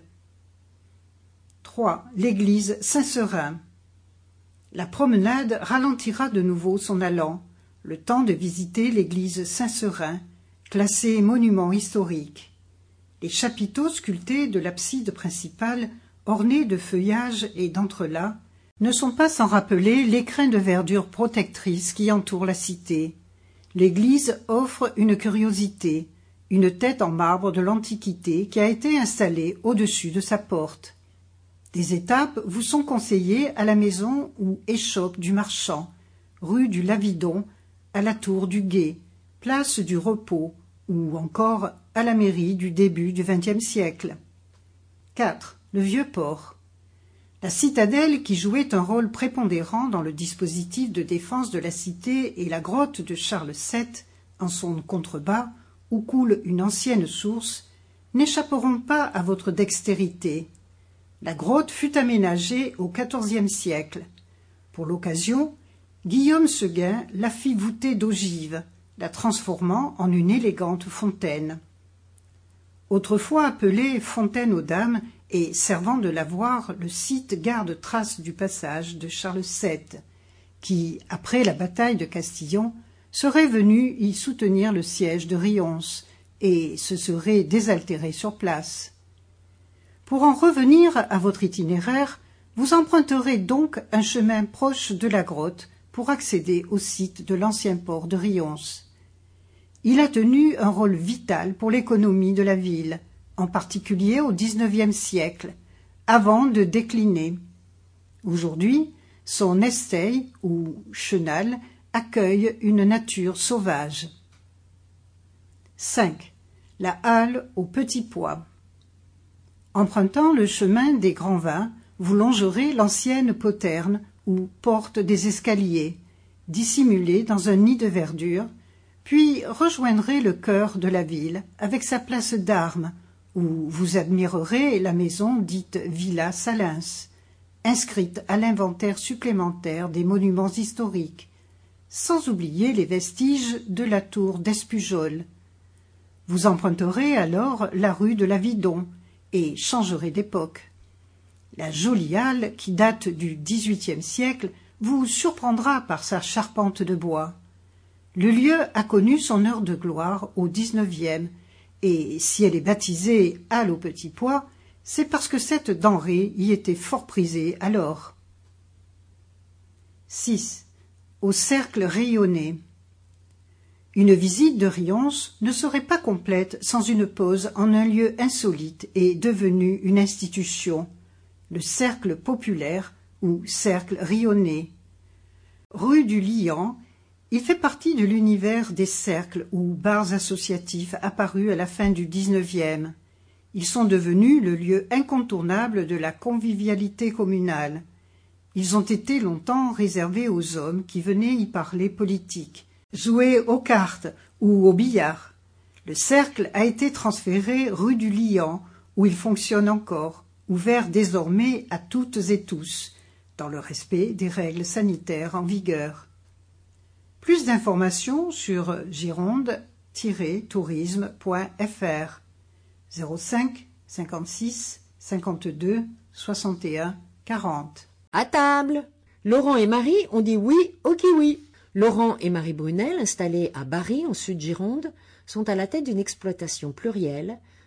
trois. L'église Saint-Seurin. La promenade ralentira de nouveau son allant, le temps de visiter l'église Saint-Seurin, classée monument historique. Les chapiteaux sculptés de l'abside principale, ornés de feuillages et d'entrelacs, ne sont pas sans rappeler l'écrin de verdure protectrice qui entoure la cité. L'église offre une curiosité, une tête en marbre de l'Antiquité qui a été installée au-dessus de sa porte. Des étapes vous sont conseillées à la maison ou échoppe du Marchand, rue du Lavidon, à la tour du Guet, place du Repos, ou encore à la mairie du début du vingtième siècle. quatre. Le Vieux-Port. La citadelle, qui jouait un rôle prépondérant dans le dispositif de défense de la cité, et la grotte de Charles sept, en son contrebas, où coule une ancienne source, n'échapperont pas à votre dextérité. La grotte fut aménagée au quatorzième siècle. Pour l'occasion, Guillaume Seguin la fit voûter d'ogives, la transformant en une élégante fontaine. Autrefois appelée Fontaine aux Dames et servant de lavoir, le site garde trace du passage de Charles sept, qui, après la bataille de Castillon, serait venu y soutenir le siège de Rions et se serait désaltéré sur place. Pour en revenir à votre itinéraire, vous emprunterez donc un chemin proche de la grotte pour accéder au site de l'ancien port de Rions. Il a tenu un rôle vital pour l'économie de la ville, en particulier au dix-neuvième siècle, avant de décliner. Aujourd'hui, son esteille, ou chenal, accueille une nature sauvage. cinq. La halle aux petits pois. Empruntant le chemin des Grands Vins, vous longerez l'ancienne poterne, ou porte des escaliers, dissimulée dans un nid de verdure, puis rejoindrez le cœur de la ville avec sa place d'armes, où vous admirerez la maison dite Villa Salins, inscrite à l'inventaire supplémentaire des monuments historiques, sans oublier les vestiges de la tour d'Espujol. Vous emprunterez alors la rue de l'Avidon et changerez d'époque. La jolie halle, qui date du dix-huitième siècle, vous surprendra par sa charpente de bois. Le lieu a connu son heure de gloire au dix-neuvième, et si elle est baptisée halle aux petits pois, c'est parce que cette denrée y était fort prisée alors. six. Au cercle rayonné. Une visite de Rions ne serait pas complète sans une pause en un lieu insolite et devenu une institution, le cercle populaire ou cercle rayonné. Rue du Lian, il fait partie de l'univers des cercles ou bars associatifs apparus à la fin du dix-neuvième. Ils sont devenus le lieu incontournable de la convivialité communale. Ils ont été longtemps réservés aux hommes qui venaient y parler politique, jouer aux cartes ou au billard. Le cercle a été transféré rue du Lian, où il fonctionne encore, ouvert désormais à toutes et tous, dans le respect des règles sanitaires en vigueur. Plus d'informations sur gironde tiret tourisme point f r zéro cinq cinquante-six cinquante-deux soixante et un quarante. À table. Laurent et Marie ont dit oui au kiwi. Laurent et Marie Brunel, installés à Bary, en Sud-Gironde, sont à la tête d'une exploitation plurielle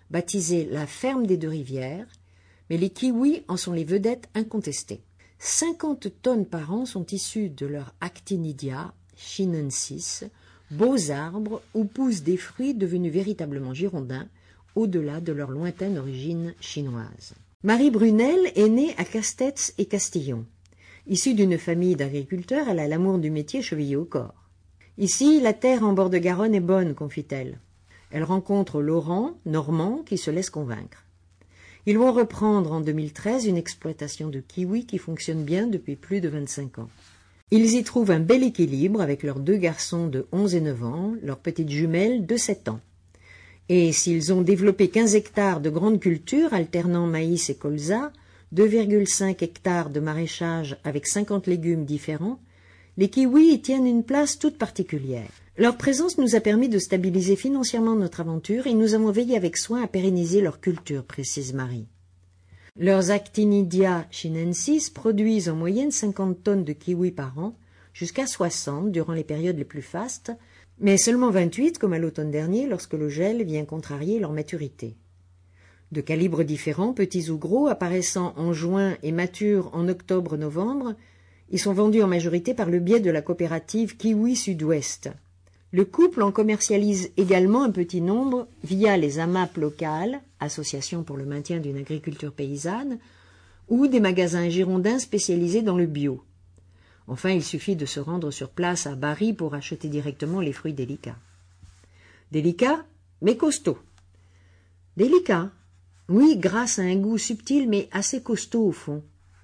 baptisée la ferme des deux rivières, mais les kiwis en sont les vedettes incontestées. cinquante tonnes par an sont issues de leur Actinidia chinensis, beaux arbres où poussent des fruits devenus véritablement girondins, au-delà de leur lointaine origine chinoise. Marie Brunel est née à Castets et Castillon. Issue d'une famille d'agriculteurs, elle a l'amour du métier chevillé au corps. Ici, la terre en bord de Garonne est bonne, confie-t-elle. Elle rencontre Laurent, Normand, qui se laisse convaincre. Ils vont reprendre en deux mille treize une exploitation de kiwis qui fonctionne bien depuis plus de vingt-cinq ans. Ils y trouvent un bel équilibre avec leurs deux garçons de onze et neuf ans, leurs petites jumelles de sept ans. Et s'ils ont développé quinze hectares de grandes cultures alternant maïs et colza, deux virgule cinq hectares de maraîchage avec cinquante légumes différents, les kiwis y tiennent une place toute particulière. Leur présence nous a permis de stabiliser financièrement notre aventure et nous avons veillé avec soin à pérenniser leur culture, précise Marie. Leurs Actinidia chinensis produisent en moyenne cinquante tonnes de kiwis par an, jusqu'à soixante durant les périodes les plus fastes, mais seulement vingt-huit comme à l'automne dernier lorsque le gel vient contrarier leur maturité. De calibres différents, petits ou gros, apparaissant en juin et matures en octobre-novembre, ils sont vendus en majorité par le biais de la coopérative Kiwi Sud-Ouest. Le couple en commercialise également un petit nombre via les A M A P locales, Association pour le maintien d'une agriculture paysanne, ou des magasins girondins spécialisés dans le bio. Enfin, il suffit de se rendre sur place à Bari pour acheter directement les fruits délicats. Délicats, mais costauds. Délicats, oui, grâce à un goût subtil mais assez costaud au fond.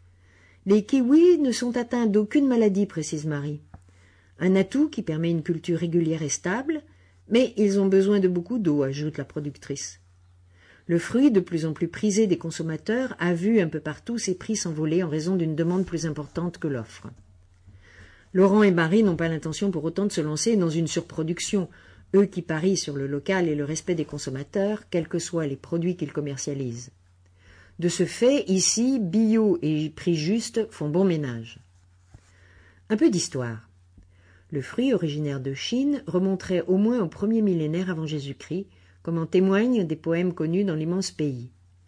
Les kiwis ne sont atteints d'aucune maladie, précise Marie. Un atout qui permet une culture régulière et stable, mais ils ont besoin de beaucoup d'eau, ajoute la productrice. Le fruit, de plus en plus prisé des consommateurs, a vu un peu partout ses prix s'envoler en raison d'une demande plus importante que l'offre. Laurent et Marie n'ont pas l'intention pour autant de se lancer dans une surproduction, eux qui parient sur le local et le respect des consommateurs, quels que soient les produits qu'ils commercialisent. De ce fait, ici, bio et prix juste font bon ménage. Un peu d'histoire. Le fruit, originaire de Chine, remonterait au moins au premier millénaire avant Jésus-Christ, comme en témoignent des poèmes connus dans l'immense pays.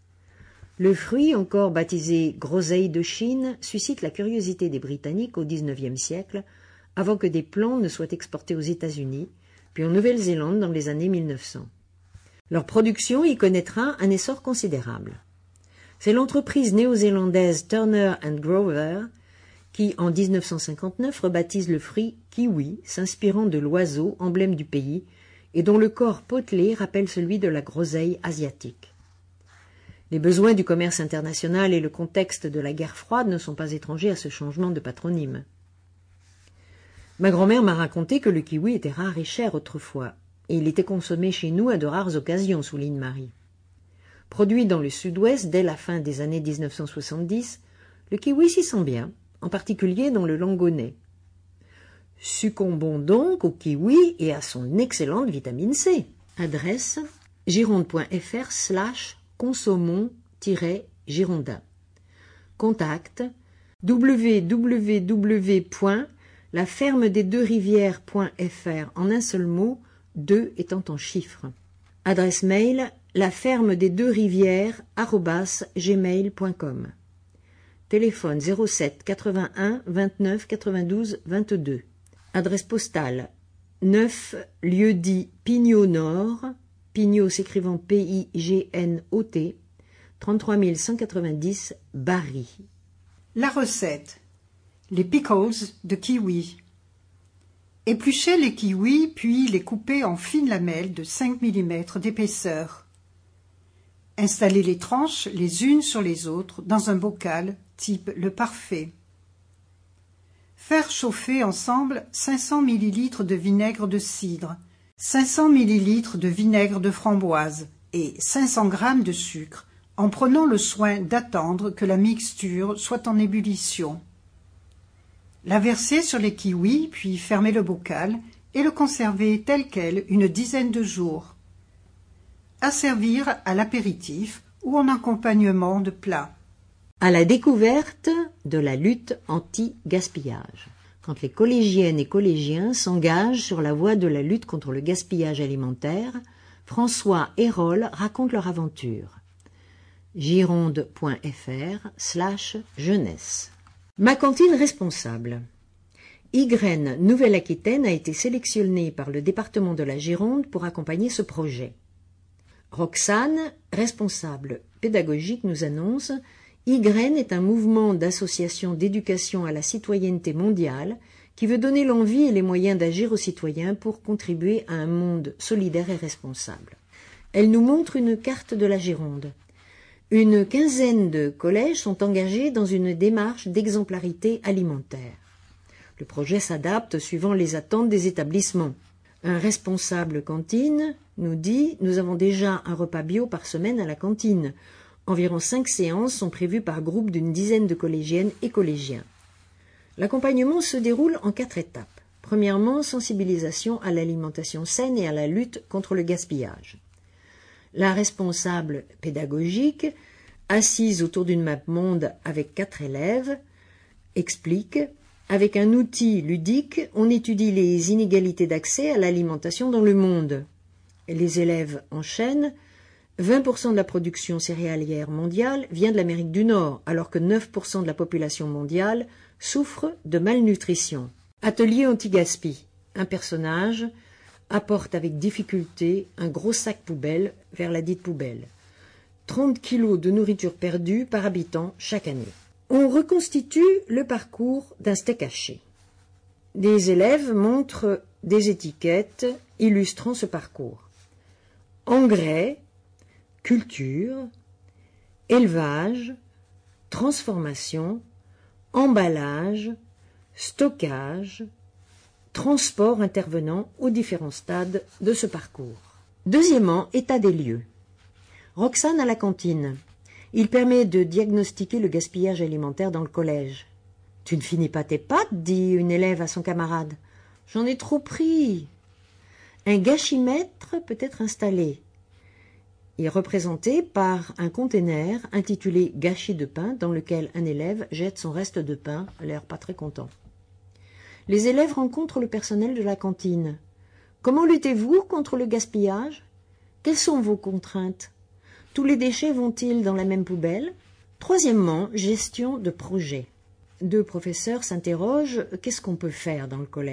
Le fruit, encore baptisé groseille de Chine, suscite la curiosité des Britanniques au dix-neuvième siècle, avant que des plants ne soient exportés aux États-Unis, puis en Nouvelle-Zélande dans les années mille neuf cents. Leur production y connaîtra un essor considérable. C'est l'entreprise néo-zélandaise Turner and Grover qui, en dix-neuf cent cinquante-neuf, rebaptise le fruit kiwi, s'inspirant de l'oiseau, emblème du pays, et dont le corps potelé rappelle celui de la groseille asiatique. Les besoins du commerce international et le contexte de la guerre froide ne sont pas étrangers à ce changement de patronyme. Ma grand-mère m'a raconté que le kiwi était rare et cher autrefois, et il était consommé chez nous à de rares occasions, souligne Marie. Produit dans le sud-ouest dès la fin des années dix-neuf cent soixante-dix, le kiwi s'y sent bien, en particulier dans le Langonais. Succombons donc au kiwi et à son excellente vitamine C. Adresse gironde.fr slash consommons-girondin. Contact w w w point la ferme des deux rivières point f r en un seul mot, deux étant en chiffres. Adresse mail la ferme des deux rivières arobase gmail point com. Téléphone zéro sept quatre-vingt-un vingt-neuf quatre-vingt-douze vingt-deux. Adresse postale neuf lieu-dit Pignot Nord, Pignot s'écrivant P I G N O T, trente-trois mille cent quatre-vingt-dix Bari. La recette. Les pickles de kiwi. Épluchez les kiwis puis les coupez en fines lamelles de cinq millimètres d'épaisseur. Installez les tranches les unes sur les autres dans un bocal type le parfait. Faire chauffer ensemble cinq cents millilitres de vinaigre de cidre, cinq cents millilitres de vinaigre de framboise et cinq cents grammes de sucre, en prenant le soin d'attendre que la mixture soit en ébullition. La verser sur les kiwis, puis fermer le bocal et le conserver tel quel une dizaine de jours. À servir à l'apéritif ou en accompagnement de plats. À la découverte de la lutte anti-gaspillage. Quand les collégiennes et collégiens s'engagent sur la voie de la lutte contre le gaspillage alimentaire, François et Roll racontent leur aventure. gironde.fr slash jeunesse. Ma cantine responsable. Ygraine Nouvelle-Aquitaine a été sélectionnée par le département de la Gironde pour accompagner ce projet. Roxane, responsable pédagogique, nous annonce « Ygraine est un mouvement d'association d'éducation à la citoyenneté mondiale qui veut donner l'envie et les moyens d'agir aux citoyens pour contribuer à un monde solidaire et responsable. » Elle nous montre une carte de la Gironde. Une quinzaine de collèges sont engagés dans une démarche d'exemplarité alimentaire. Le projet s'adapte suivant les attentes des établissements. Un responsable cantine nous dit « Nous avons déjà un repas bio par semaine à la cantine. Environ cinq séances sont prévues par groupe d'une dizaine de collégiennes et collégiens. » L'accompagnement se déroule en quatre étapes. Premièrement, sensibilisation à l'alimentation saine et à la lutte contre le gaspillage. La responsable pédagogique, assise autour d'une map monde avec quatre élèves, explique « Avec un outil ludique, on étudie les inégalités d'accès à l'alimentation dans le monde. » Les élèves enchaînent. vingt pour cent de la production céréalière mondiale vient de l'Amérique du Nord, alors que neuf pour cent de la population mondiale souffre de malnutrition. Atelier anti-gaspi. Un personnage apporte avec difficulté un gros sac poubelle vers la dite poubelle. trente kilos de nourriture perdue par habitant chaque année. On reconstitue le parcours d'un steak haché. Des élèves montrent des étiquettes illustrant ce parcours. Engrais, culture, élevage, transformation, emballage, stockage, transport intervenant aux différents stades de ce parcours. Deuxièmement, état des lieux. Roxane à la cantine. Il permet de diagnostiquer le gaspillage alimentaire dans le collège. « Tu ne finis pas tes pâtes » dit une élève à son camarade. « J'en ai trop pris. » Un gâchimètre peut être installé. Il est représenté par un conteneur intitulé « Gâchis de pain » dans lequel un élève jette son reste de pain, l'air pas très content. Les élèves rencontrent le personnel de la cantine. Comment luttez-vous contre le gaspillage? Quelles sont vos contraintes? Tous les déchets vont-ils dans la même poubelle? Troisièmement, gestion de projet. Deux professeurs s'interrogent « Qu'est-ce qu'on peut faire dans le collège ?»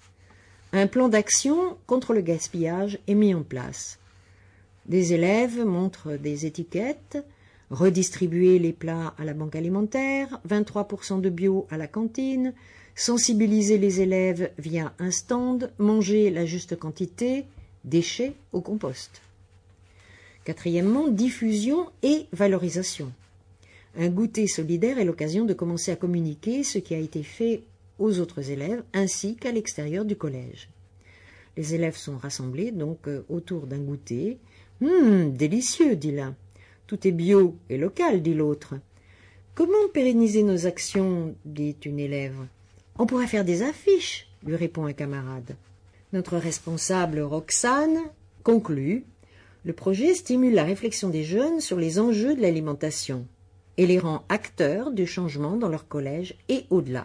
Un plan d'action contre le gaspillage est mis en place. Des élèves montrent des étiquettes, redistribuer les plats à la banque alimentaire, vingt-trois pour cent de bio à la cantine, sensibiliser les élèves via un stand, manger la juste quantité, déchets au compost. Quatrièmement, diffusion et valorisation. Un goûter solidaire est l'occasion de commencer à communiquer ce qui a été fait aux autres élèves ainsi qu'à l'extérieur du collège. Les élèves sont rassemblés donc autour d'un goûter. « Hum, délicieux » dit l'un. « Tout est bio et local » dit l'autre. « Comment pérenniser nos actions » dit une élève. « On pourrait faire des affiches » lui répond un camarade. Notre responsable Roxane conclut. Le projet stimule la réflexion des jeunes sur les enjeux de l'alimentation et les rend acteurs du changement dans leur collège et au-delà.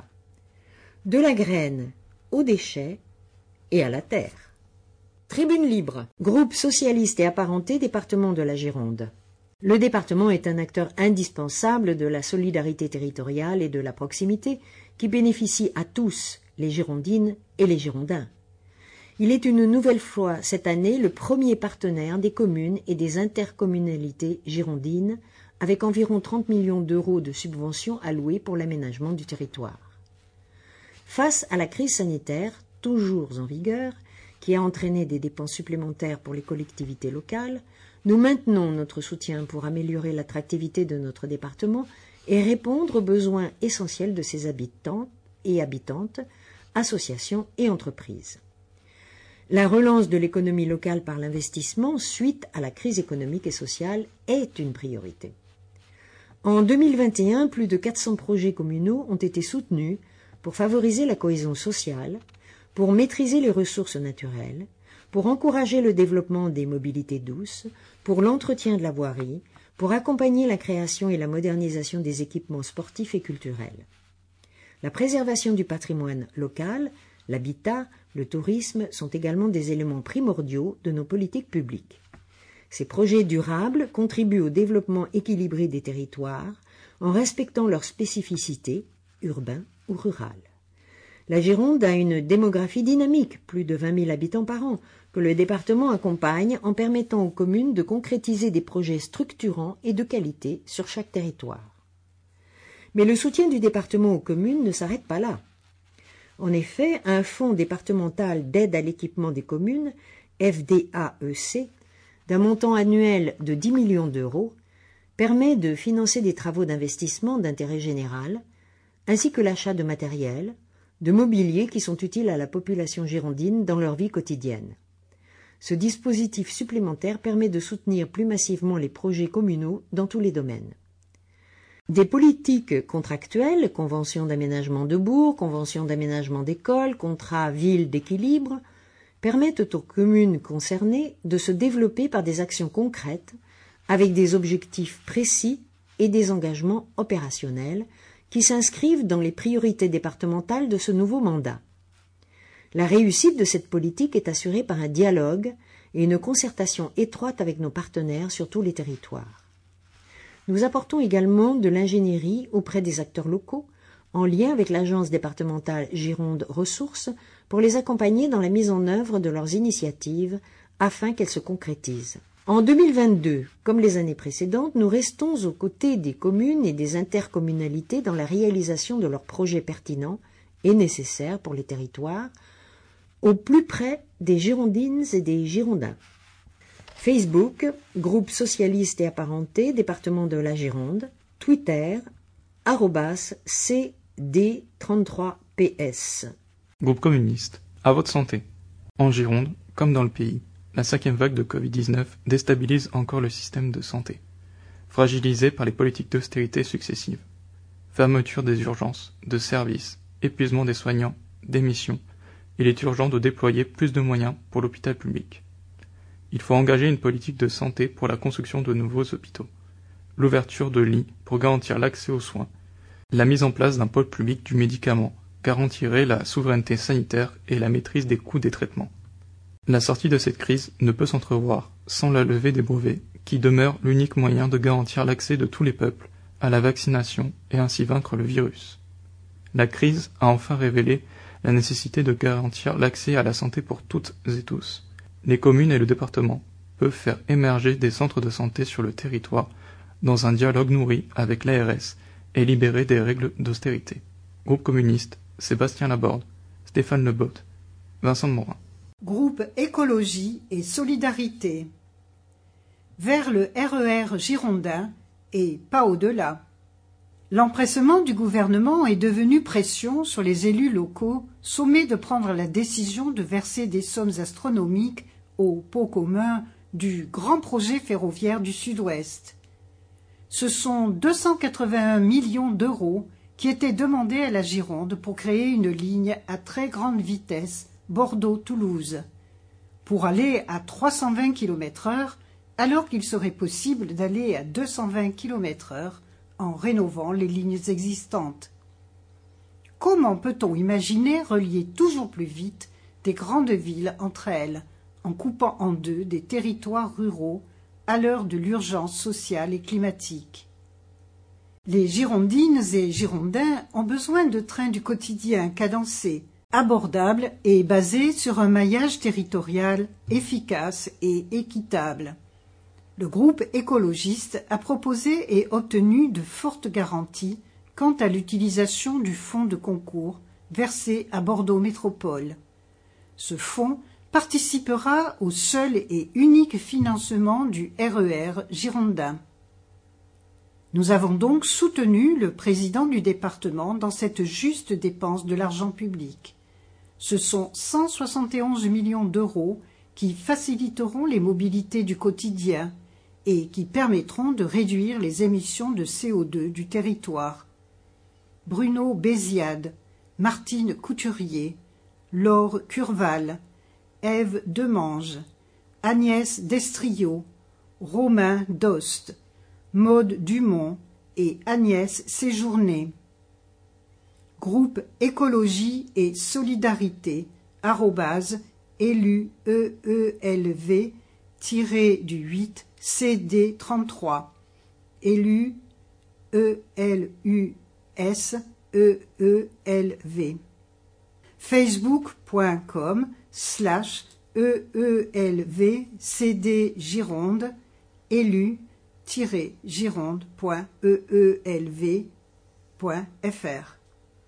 De la graine aux déchets et à la terre. Tribune libre, groupe socialiste et apparenté, département de la Gironde. Le département est un acteur indispensable de la solidarité territoriale et de la proximité qui bénéficie à tous, les Girondines et les Girondins. Il est une nouvelle fois cette année le premier partenaire des communes et des intercommunalités girondines avec environ trente millions d'euros de subventions allouées pour l'aménagement du territoire. Face à la crise sanitaire, toujours en vigueur, qui a entraîné des dépenses supplémentaires pour les collectivités locales, nous maintenons notre soutien pour améliorer l'attractivité de notre département et répondre aux besoins essentiels de ses habitants et habitantes, associations et entreprises. La relance de l'économie locale par l'investissement suite à la crise économique et sociale est une priorité. En deux mille vingt et un, plus de quatre cents projets communaux ont été soutenus pour favoriser la cohésion sociale, pour maîtriser les ressources naturelles, pour encourager le développement des mobilités douces, pour l'entretien de la voirie, pour accompagner la création et la modernisation des équipements sportifs et culturels. La préservation du patrimoine local, L'habitat, le tourisme sont également des éléments primordiaux de nos politiques publiques. Ces projets durables contribuent au développement équilibré des territoires en respectant leurs spécificités, urbains ou rurales. La Gironde a une démographie dynamique, plus de vingt mille habitants par an, que le département accompagne en permettant aux communes de concrétiser des projets structurants et de qualité sur chaque territoire. Mais le soutien du département aux communes ne s'arrête pas là. En effet, un fonds départemental d'aide à l'équipement des communes, F D A E C, d'un montant annuel de dix millions d'euros, permet de financer des travaux d'investissement d'intérêt général, ainsi que l'achat de matériel, de mobilier qui sont utiles à la population girondine dans leur vie quotidienne. Ce dispositif supplémentaire permet de soutenir plus massivement les projets communaux dans tous les domaines. Des politiques contractuelles, conventions d'aménagement de bourgs, conventions d'aménagement d'écoles, contrats villes d'équilibre, permettent aux communes concernées de se développer par des actions concrètes, avec des objectifs précis et des engagements opérationnels qui s'inscrivent dans les priorités départementales de ce nouveau mandat. La réussite de cette politique est assurée par un dialogue et une concertation étroite avec nos partenaires sur tous les territoires. Nous apportons également de l'ingénierie auprès des acteurs locaux, en lien avec l'agence départementale Gironde Ressources, pour les accompagner dans la mise en œuvre de leurs initiatives afin qu'elles se concrétisent. En deux mille vingt-deux, comme les années précédentes, nous restons aux côtés des communes et des intercommunalités dans la réalisation de leurs projets pertinents et nécessaires pour les territoires, au plus près des Girondines et des Girondins. Facebook, groupe socialiste et apparenté, département de la Gironde, Twitter, arrobas C D trente-trois P S. Groupe communiste, à votre santé. En Gironde, comme dans le pays, la cinquième vague de covid dix-neuf déstabilise encore le système de santé, fragilisé par les politiques d'austérité successives. Fermeture des urgences, de services, épuisement des soignants, démissions, il est urgent de déployer plus de moyens pour l'hôpital public. Il faut engager une politique de santé pour la construction de nouveaux hôpitaux, l'ouverture de lits pour garantir l'accès aux soins, la mise en place d'un pôle public du médicament garantirait la souveraineté sanitaire et la maîtrise des coûts des traitements. La sortie de cette crise ne peut s'entrevoir sans la levée des brevets, qui demeure l'unique moyen de garantir l'accès de tous les peuples à la vaccination et ainsi vaincre le virus. La crise a enfin révélé la nécessité de garantir l'accès à la santé pour toutes et tous. Les communes et le département peuvent faire émerger des centres de santé sur le territoire dans un dialogue nourri avec l'A R S et libérer des règles d'austérité. Groupe communiste, Sébastien Laborde, Stéphane Lebotte, Vincent Morin. Groupe Écologie et Solidarité. Vers le R E R girondin et pas au-delà. L'empressement du gouvernement est devenu pression sur les élus locaux, sommés de prendre la décision de verser des sommes astronomiques au pot commun du grand projet ferroviaire du Sud-Ouest. Ce sont deux cent quatre-vingt-un millions d'euros qui étaient demandés à la Gironde pour créer une ligne à très grande vitesse Bordeaux-Toulouse, pour aller à trois cent vingt kilomètres heure, alors qu'il serait possible d'aller à deux cent vingt kilomètres heure en rénovant les lignes existantes. Comment peut-on imaginer relier toujours plus vite des grandes villes entre elles, en coupant en deux des territoires ruraux à l'heure de l'urgence sociale et climatique? Les Girondines et Girondins ont besoin de trains du quotidien cadencés, abordables et basés sur un maillage territorial efficace et équitable. Le groupe écologiste a proposé et obtenu de fortes garanties quant à l'utilisation du fonds de concours versé à Bordeaux Métropole. Ce fonds participera au seul et unique financement du R E R girondin. Nous avons donc soutenu le président du département dans cette juste dépense de l'argent public. Ce sont cent soixante et onze millions d'euros qui faciliteront les mobilités du quotidien et qui permettront de réduire les émissions de C O deux du territoire. Bruno Béziade, Martine Couturier, Laure Curval, Ève Demange, Agnès Destrio, Romain Dost, Maude Dumont et Agnès Séjourné. groupe écologie et solidarité, arrobase, élu, E E L V, tiré du huit, C D trente-trois, élu, E L U S, E E L V. Facebook.com slash E E L V C D Gironde, élu, gironde.eelv.fr.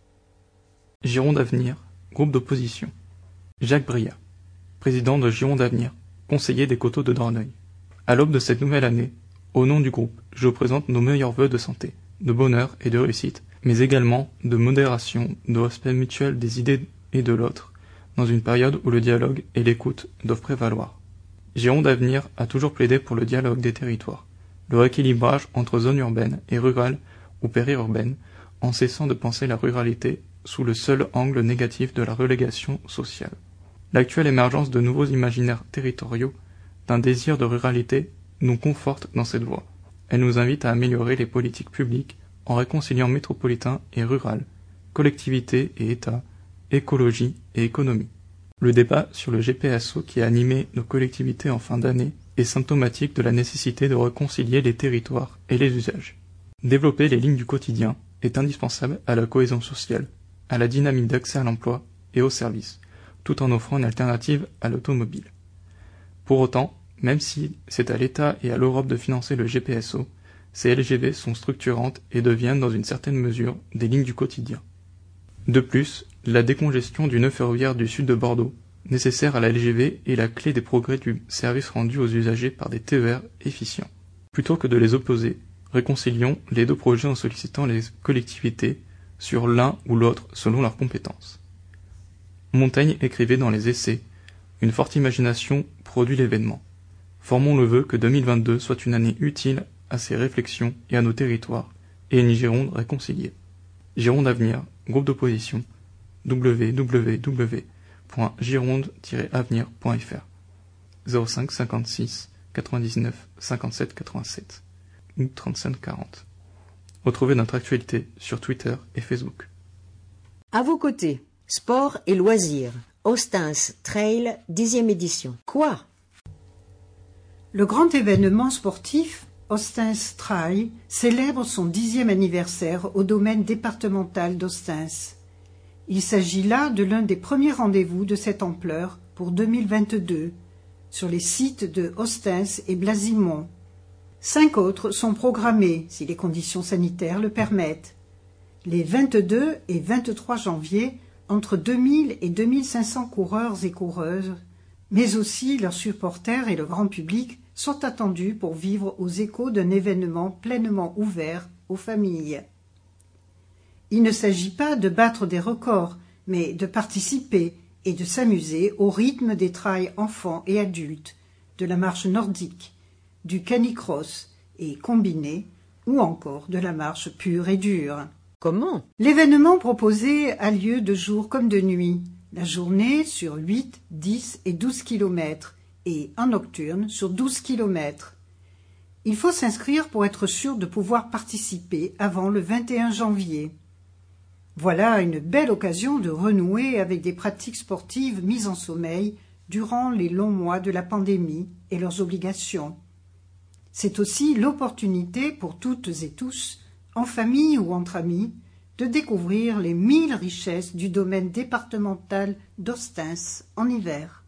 Gironde Avenir, groupe d'opposition. Jacques Briat, président de Gironde Avenir, conseiller des coteaux de Dorneuil. À l'aube de cette nouvelle année, au nom du groupe, je vous présente nos meilleurs vœux de santé, de bonheur et de réussite, mais également de modération, de respect mutuel des idées et de l'autre, dans une période où le dialogue et l'écoute doivent prévaloir. Gironde Avenir a toujours plaidé pour le dialogue des territoires, le rééquilibrage entre zones urbaines et rurales ou périurbaines, en cessant de penser la ruralité sous le seul angle négatif de la relégation sociale. L'actuelle émergence de nouveaux imaginaires territoriaux, d'un désir de ruralité, nous conforte dans cette voie. Elle nous invite à améliorer les politiques publiques en réconciliant métropolitain et rural, collectivité et État, écologie et économie. Le débat sur le G P S O qui a animé nos collectivités en fin d'année est symptomatique de la nécessité de réconcilier les territoires et les usages. Développer les lignes du quotidien est indispensable à la cohésion sociale, à la dynamique d'accès à l'emploi et aux services, tout en offrant une alternative à l'automobile. Pour autant, même si c'est à l'État et à l'Europe de financer le G P S O, ces L G V sont structurantes et deviennent dans une certaine mesure des lignes du quotidien. De plus, la décongestion du nœud ferroviaire du sud de Bordeaux, nécessaire à la L G V, est la clé des progrès du service rendu aux usagers par des T E R efficients. Plutôt que de les opposer, réconcilions les deux projets en sollicitant les collectivités sur l'un ou l'autre selon leurs compétences. Montaigne écrivait dans les Essais « Une forte imagination produit l'événement ». Formons le vœu que deux mille vingt-deux soit une année utile à ces réflexions et à nos territoires, et une Gironde réconciliée. Gironde Avenir, groupe d'opposition, w w w point gironde tiret avenir point f r, zéro cinq cinquante-six quatre-vingt-dix-neuf cinquante-sept quatre-vingt-sept ou trente-cinq quarante. Retrouvez notre actualité sur Twitter et Facebook. À vos côtés, sport et loisirs, Ostens Trail, dixième édition. Quoi? Le grand événement sportif, Ostens Trail, célèbre son dixième anniversaire au domaine départemental d'Ostens. Il s'agit là de l'un des premiers rendez-vous de cette ampleur pour deux mille vingt-deux, sur les sites de Ostens et Blasimont. Cinq autres sont programmés, si les conditions sanitaires le permettent. Les vingt-deux et vingt-trois janvier, entre deux mille et deux mille cinq cents coureurs et coureuses, mais aussi leurs supporters et le grand public, sont attendus pour vivre aux échos d'un événement pleinement ouvert aux familles. Il ne s'agit pas de battre des records, mais de participer et de s'amuser au rythme des trails enfants et adultes, de la marche nordique, du canicross et combiné, ou encore de la marche pure et dure. Comment? L'événement proposé a lieu de jour comme de nuit, la journée sur huit, dix et douze kilomètres, et en nocturne sur douze kilomètres. Il faut s'inscrire pour être sûr de pouvoir participer avant le vingt et un janvier. Voilà une belle occasion de renouer avec des pratiques sportives mises en sommeil durant les longs mois de la pandémie et leurs obligations. C'est aussi l'opportunité pour toutes et tous, en famille ou entre amis, de découvrir les mille richesses du domaine départemental d'Ostens en hiver.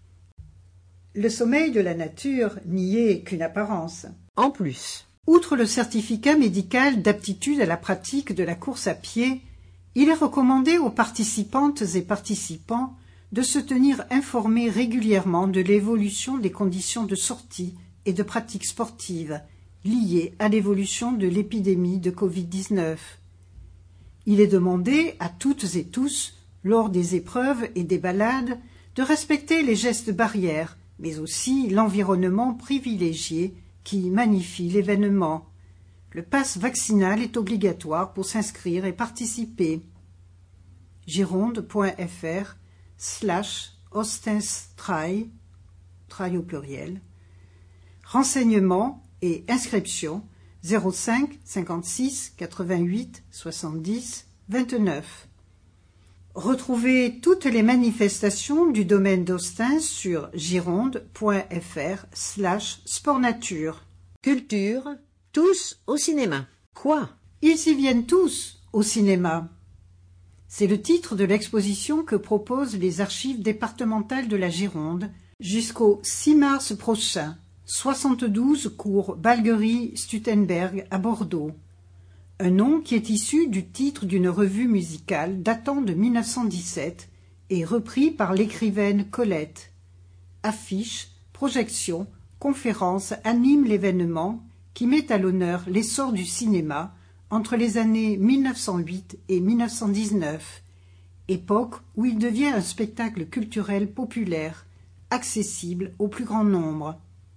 Le sommeil de la nature n'y est qu'une apparence. En plus, outre le certificat médical d'aptitude à la pratique de la course à pied, il est recommandé aux participantes et participants de se tenir informés régulièrement de l'évolution des conditions de sortie et de pratique sportive liées à l'évolution de l'épidémie de covid dix-neuf. Il est demandé à toutes et tous, lors des épreuves et des balades, de respecter les gestes barrières, mais aussi l'environnement privilégié qui magnifie l'événement. Le pass vaccinal est obligatoire pour s'inscrire et participer. Gironde.fr slash ostenstrail, trail au pluriel. Renseignements et inscriptions zéro cinq cinquante-six quatre-vingt-huit soixante-dix vingt-neuf. Retrouvez toutes les manifestations du domaine d'Austin sur gironde.fr slash sportnature. Culture, tous au cinéma. Quoi? Ils y viennent tous au cinéma. C'est le titre de l'exposition que proposent les archives départementales de la Gironde jusqu'au six mars prochain, soixante-douze cours Balguerie-Stuttenberg à Bordeaux. Un nom qui est issu du titre d'une revue musicale datant de mille neuf cent dix-sept et repris par l'écrivaine Colette. Affiches, projections, conférences animent l'événement qui met à l'honneur l'essor du cinéma entre les années mille neuf cent huit et mille neuf cent dix-neuf, époque où il devient un spectacle culturel populaire, accessible au plus grand nombre.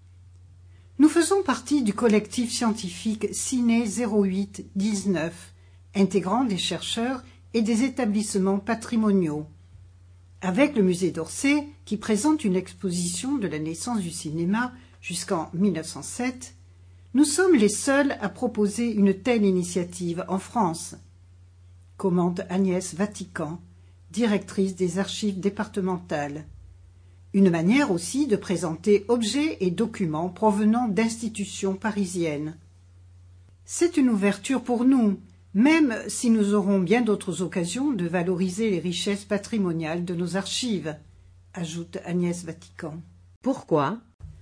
Nous faisons partie du collectif scientifique Ciné zéro huit dix-neuf, intégrant des chercheurs et des établissements patrimoniaux. Avec le musée d'Orsay, qui présente une exposition de la naissance du cinéma jusqu'en mille neuf cent sept, nous sommes les seuls à proposer une telle initiative en France, commente Agnès Vatican, directrice des archives départementales. Une manière aussi de présenter objets et documents provenant d'institutions parisiennes. C'est une ouverture pour nous, même si nous aurons bien d'autres occasions de valoriser les richesses patrimoniales de nos archives, ajoute Agnès Vatican. Pourquoi?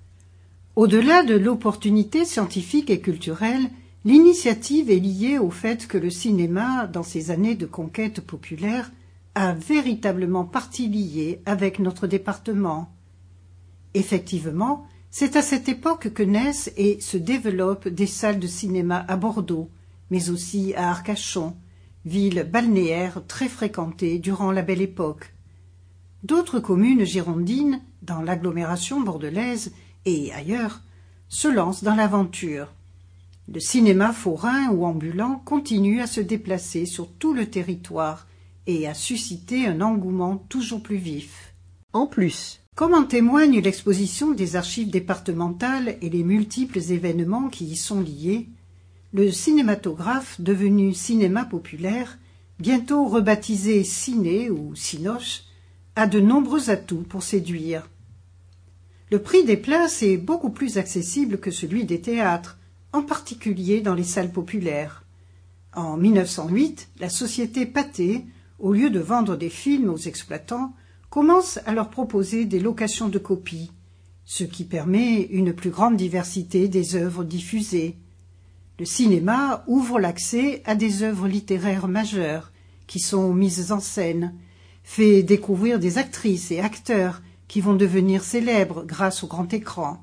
Au-delà de l'opportunité scientifique et culturelle, l'initiative est liée au fait que le cinéma, dans ces années de conquête populaire, a véritablement partie liée avec notre département. Effectivement, c'est à cette époque que naissent et se développent des salles de cinéma à Bordeaux, mais aussi à Arcachon, ville balnéaire très fréquentée durant la Belle Époque. D'autres communes girondines, dans l'agglomération bordelaise et ailleurs, se lancent dans l'aventure. Le cinéma forain ou ambulant continue à se déplacer sur tout le territoire et à susciter un engouement toujours plus vif. En plus, comme en témoigne l'exposition des archives départementales et les multiples événements qui y sont liés, le cinématographe, devenu cinéma populaire, bientôt rebaptisé ciné ou cinoche, a de nombreux atouts pour séduire. Le prix des places est beaucoup plus accessible que celui des théâtres, en particulier dans les salles populaires. En mille neuf cent huit, la société Pathé, au lieu de vendre des films aux exploitants, commence à leur proposer des locations de copies, ce qui permet une plus grande diversité des œuvres diffusées. Le cinéma ouvre l'accès à des œuvres littéraires majeures qui sont mises en scène, fait découvrir des actrices et acteurs qui vont devenir célèbres grâce au grand écran.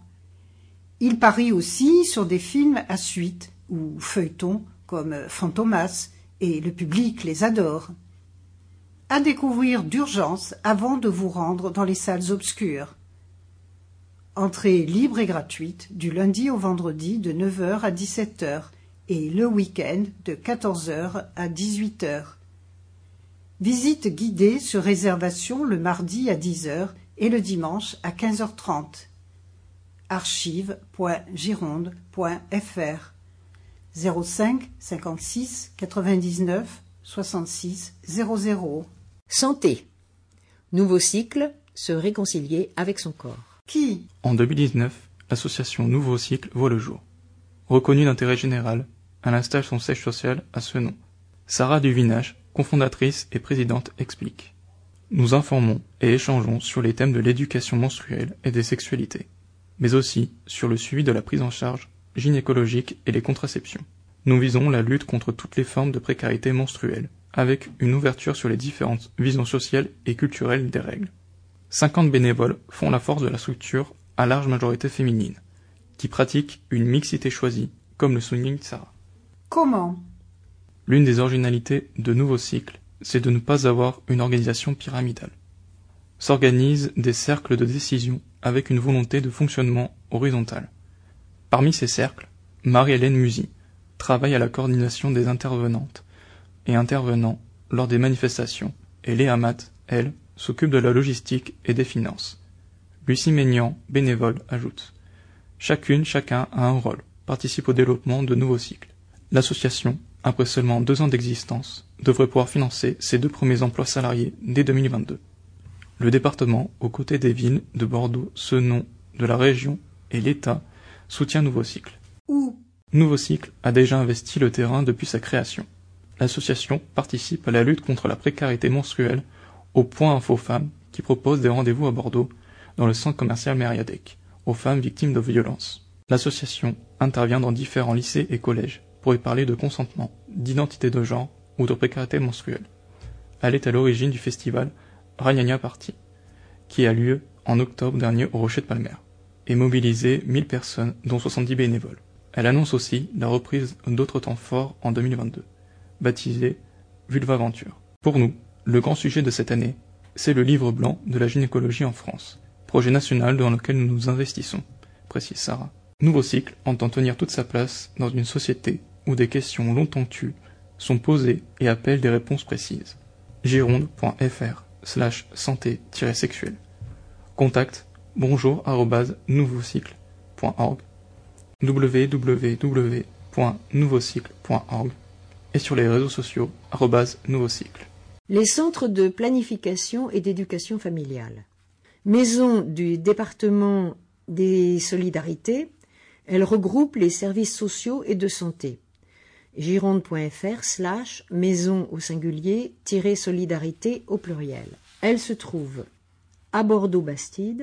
Il parie aussi sur des films à suite ou feuilletons comme Fantomas, et le public les adore. À découvrir d'urgence avant de vous rendre dans les salles obscures. Entrée libre et gratuite du lundi au vendredi de neuf heures à dix-sept heures et le week-end de quatorze heures à dix-huit heures. Visite guidée sur réservation le mardi à dix heures et le dimanche à quinze heures trente. archives point gironde point f r zéro cinq cinquante-six quatre-vingt-dix-neuf soixante-six zéro zéro. Santé. Nouveau cycle, se réconcilier avec son corps. Qui? En deux mille dix-neuf, l'association Nouveau Cycle voit le jour. Reconnue d'intérêt général, elle installe son siège social à ce nom. Sarah Duvinage, cofondatrice et présidente, explique. Nous informons et échangeons sur les thèmes de l'éducation menstruelle et des sexualités, mais aussi sur le suivi de la prise en charge gynécologique et les contraceptions. Nous visons la lutte contre toutes les formes de précarité menstruelle, avec une ouverture sur les différentes visions sociales et culturelles des règles. cinquante bénévoles font la force de la structure à large majorité féminine, qui pratiquent une mixité choisie, comme le souligne Sarah. Comment? L'une des originalités de Nouveau Cycle, c'est de ne pas avoir une organisation pyramidale. S'organisent des cercles de décision avec une volonté de fonctionnement horizontal. Parmi ces cercles, Marie-Hélène Musy travaille à la coordination des intervenantes et intervenants lors des manifestations, et Léa Matt, elle, s'occupe de la logistique et des finances. Lucie Maignan, bénévole, ajoute « Chacune, chacun a un rôle, participe au développement de nouveaux cycles. L'association après seulement deux ans d'existence, devrait pouvoir financer ses deux premiers emplois salariés dès deux mille vingt-deux. Le département, aux côtés des villes de Bordeaux, Senon, de la région et l'État, soutient Nouveau Cycle. Où? Nouveau Cycle a déjà investi le terrain depuis sa création. L'association participe à la lutte contre la précarité menstruelle au Point Info Femmes qui propose des rendez-vous à Bordeaux, dans le centre commercial Mériadec, aux femmes victimes de violences. L'association intervient dans différents lycées et collèges pour y parler de consentement, d'identité de genre ou de précarité menstruelle. Elle est à l'origine du festival Ragnagna Party, qui a lieu en octobre dernier au Rocher de Palmer, et mobilisé mille personnes, dont soixante-dix bénévoles. Elle annonce aussi la reprise d'autres temps forts en deux mille vingt-deux, baptisé Vulvaventure. Pour nous, le grand sujet de cette année, c'est le livre blanc de la gynécologie en France, projet national dans lequel nous nous investissons, précise Sarah. Nouveau Cycle entend tenir toute sa place dans une société où des questions longtemps tues sont posées et appellent des réponses précises. gironde.fr slash santé-sexuelle. Contact bonjour arobase nouveaucycle point org, w w w point nouveaucycle point org et sur les réseaux sociaux arobase nouveaucycle. Les centres de planification et d'éducation familiale. Maison du département des solidarités, elle regroupe les services sociaux et de santé. gironde.fr slash maison au singulier tiret solidarité au pluriel. Elle se trouve à Bordeaux-Bastide,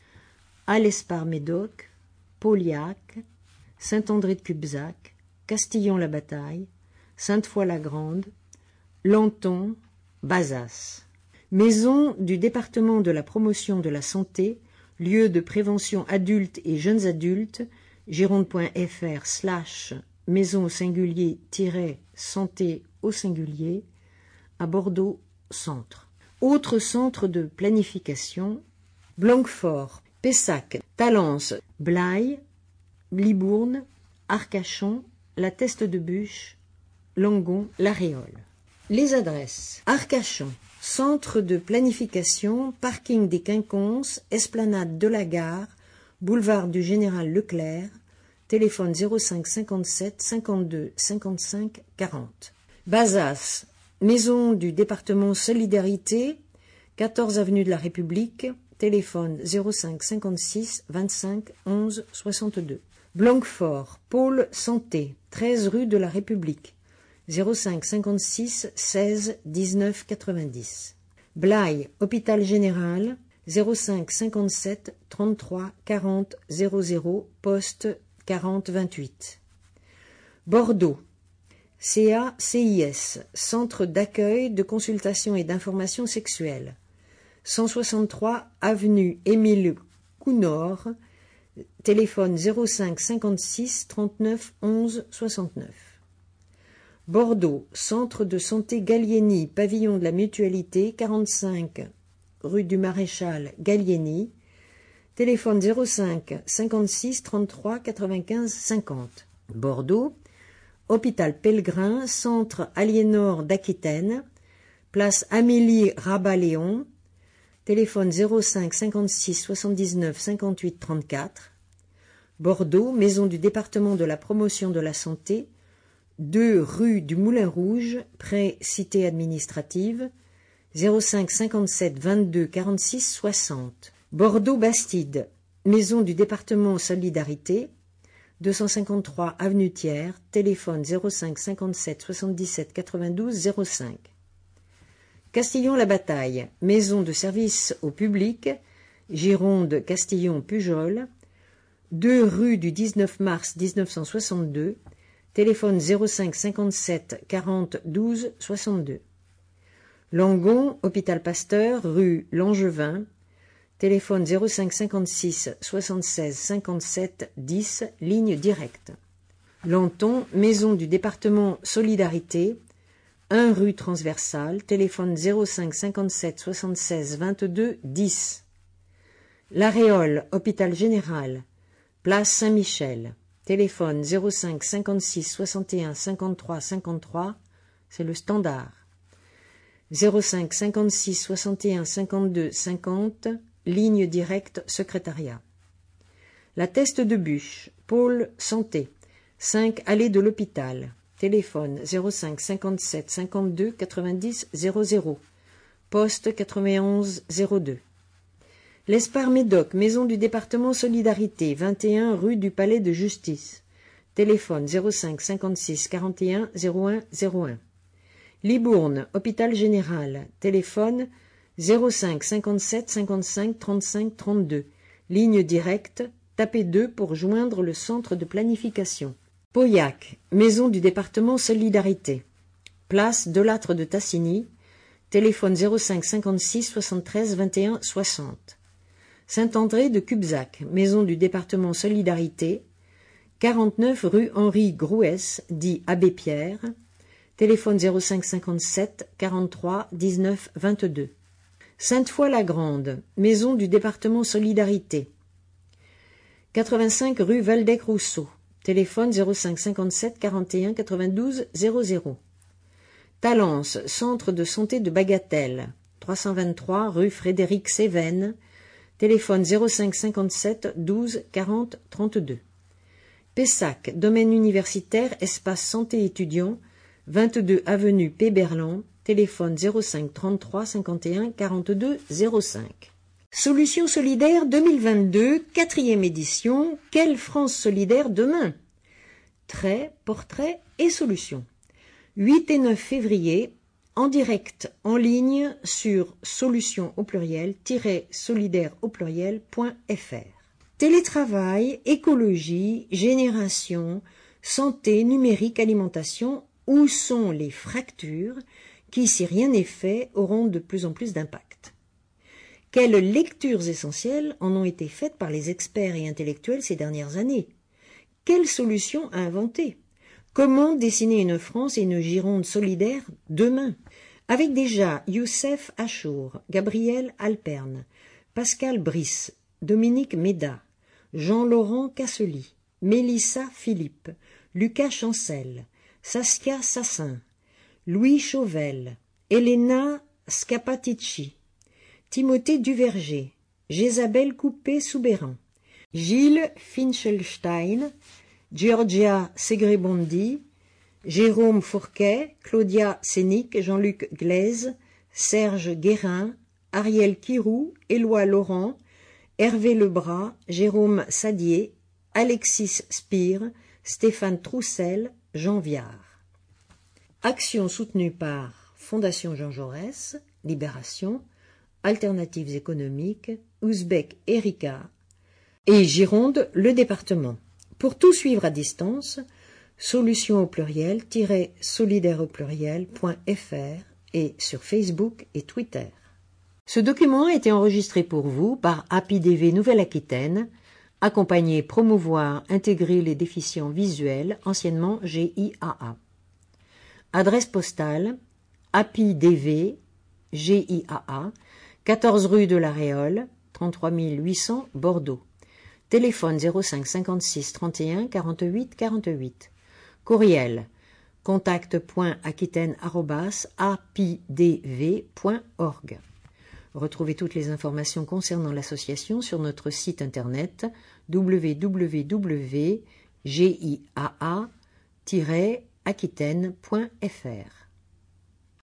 à l'Espar-Médoc, Pauliac, Saint-André-de-Cubzac, Castillon-la-Bataille, Sainte-Foy-la-Grande, Lanton, Bazas. Maison du département de la promotion de la santé, lieu de prévention adultes et jeunes adultes, gironde.fr slash maison au singulier tiret santé au singulier, à Bordeaux Centre. Autres centres de planification, Blanquefort, Pessac, Talence, Blaye, Libourne, Arcachon, La Teste de Buch, Langon, La Réole. Les adresses. Arcachon, centre de planification, parking des Quinconces, esplanade de la gare, boulevard du Général Leclerc, téléphone zéro cinq cinquante-sept cinquante-deux cinquante-cinq quarante. Bazas, maison du département Solidarité, quatorze avenue de la République, téléphone zéro cinq cinquante-six vingt-cinq onze soixante-deux. Blanquefort, pôle santé, treize rue de la République, zéro cinq cinquante-six seize dix-neuf quatre-vingt-dix. Blaye, hôpital général, zéro cinq cinquante-sept trente-trois quarante zéro zéro, poste quarante vingt-huit. Bordeaux, C A C I S, Centre d'accueil, de consultation et d'information sexuelle, cent soixante-trois avenue Émile Counor, téléphone zéro cinq cinquante-six trente-neuf onze soixante-neuf. Bordeaux, Centre de santé Gallieni, pavillon de la Mutualité, quarante-cinq rue du Maréchal Gallieni, téléphone zéro cinq cinquante-six trente-trois quatre-vingt-quinze cinquante. Bordeaux, hôpital Pellegrin, centre Aliénor d'Aquitaine, place Amélie Rabat-Léon, téléphone zéro cinq cinquante-six soixante-dix-neuf cinquante-huit trente-quatre. Bordeaux, maison du département de la promotion de la santé, deux rue du Moulin Rouge, près cité administrative, zéro cinq cinquante-sept vingt-deux quarante-six soixante. Bordeaux-Bastide, maison du département Solidarité, deux cent cinquante-trois avenue Thiers, téléphone zéro cinq cinquante-sept soixante-dix-sept quatre-vingt-douze zéro cinq. Castillon-la-Bataille, maison de service au public, Gironde Castillon-Pujol, deux rue du dix-neuf mars mille neuf cent soixante-deux, téléphone zéro cinq cinquante-sept quarante douze soixante-deux. Langon, hôpital Pasteur, rue Langevin, téléphone zéro cinq cinquante-six soixante-seize cinquante-sept dix, ligne directe. Lanton, maison du département Solidarité, un rue Transversale, téléphone zéro cinq cinquante-sept soixante-seize vingt-deux dix. La Réole, hôpital général, place Saint-Michel, téléphone zéro cinq cinquante-six soixante et un cinquante-trois cinquante-trois, c'est le standard. zéro cinq cinquante-six soixante et un cinquante-deux cinquante, ligne directe secrétariat. La Teste de Buch, pôle santé, cinq allée de l'hôpital, téléphone zéro cinq cinquante-sept cinquante-deux quatre-vingt-dix zéro zéro, poste quatre-vingt-onze zéro deux. L'Espar Médoc, maison du département Solidarité, vingt et un rue du Palais de Justice, téléphone zéro cinq cinquante-six quarante et un zéro un zéro un. Libourne, hôpital général, téléphone zéro cinq cinquante-sept cinquante-cinq trente-cinq trente-deux, ligne directe, tapez deux pour joindre le centre de planification. Pauillac, maison du département Solidarité, place Delattre de Tassigny, téléphone zéro cinq cinquante-six soixante-treize vingt et un soixante. Saint-André de Cubzac, maison du département Solidarité, quarante-neuf rue Henri Grouès, dit Abbé Pierre, téléphone zéro cinq cinquante-sept quarante-trois dix-neuf vingt-deux. Sainte-Foy-la-Grande, maison du département Solidarité, quatre-vingt-cinq rue Valdec-Rousseau, téléphone zéro cinq cinquante-sept quarante et un quatre-vingt-douze zéro zéro. Talence, centre de santé de Bagatelle, trois cent vingt-trois rue Frédéric Cévennes, téléphone zéro cinq cinquante-sept douze quarante trente-deux. Pessac, domaine universitaire, espace santé étudiant, vingt-deux avenue Péberlan, téléphone zéro cinq trente-trois cinquante et un quarante-deux zéro cinq. Solutions solidaires deux mille vingt-deux, quatrième édition, Quelle France solidaire demain? Traits, portraits et solutions. huit et neuf février, en direct en ligne sur solutions au pluriel solidaire au pluriel point f r. Télétravail, écologie, génération, santé, numérique, alimentation, où sont les fractures qui, si rien n'est fait, auront de plus en plus d'impact? Quelles lectures essentielles en ont été faites par les experts et intellectuels ces dernières années? Quelles solutions inventer? Comment dessiner une France et une Gironde solidaire demain? Avec déjà Youssef Achour, Gabriel Alperne, Pascal Brice, Dominique Méda, Jean-Laurent Cassely, Mélissa Philippe, Lucas Chancel, Saskia Sassin, Louis Chauvel, Elena Scapatici, Timothée Duverger, Jésabelle Coupé-Soubéran, Gilles Finchelstein, Giorgia Segrebondi, Jérôme Fourquet, Claudia Sénic, Jean-Luc Glaise, Serge Guérin, Ariel Kirou, Éloi Laurent, Hervé Lebras, Jérôme Sadier, Alexis Spire, Stéphane Troussel, Jean Viard. Action soutenue par Fondation Jean Jaurès, Libération, Alternatives économiques, Ouzbek Erika et Gironde, le département. Pour tout suivre à distance, solutions au pluriel solidaire au pluriel point f r et sur Facebook et Twitter. Ce document a été enregistré pour vous par A P I D V Nouvelle-Aquitaine, accompagné promouvoir, intégrer les déficients visuels, anciennement G I A A. Adresse postale A P I D V G I A A, quatorze rue de la Réole, trente-trois mille huit cents Bordeaux. Téléphone zéro cinq cinquante-six trente et un quarante-huit quarante-huit. Courriel contact.aquitaine arobase a p i d v point org. Retrouvez toutes les informations concernant l'association sur notre site internet w w w point g i a a tiret aquitaine point f r.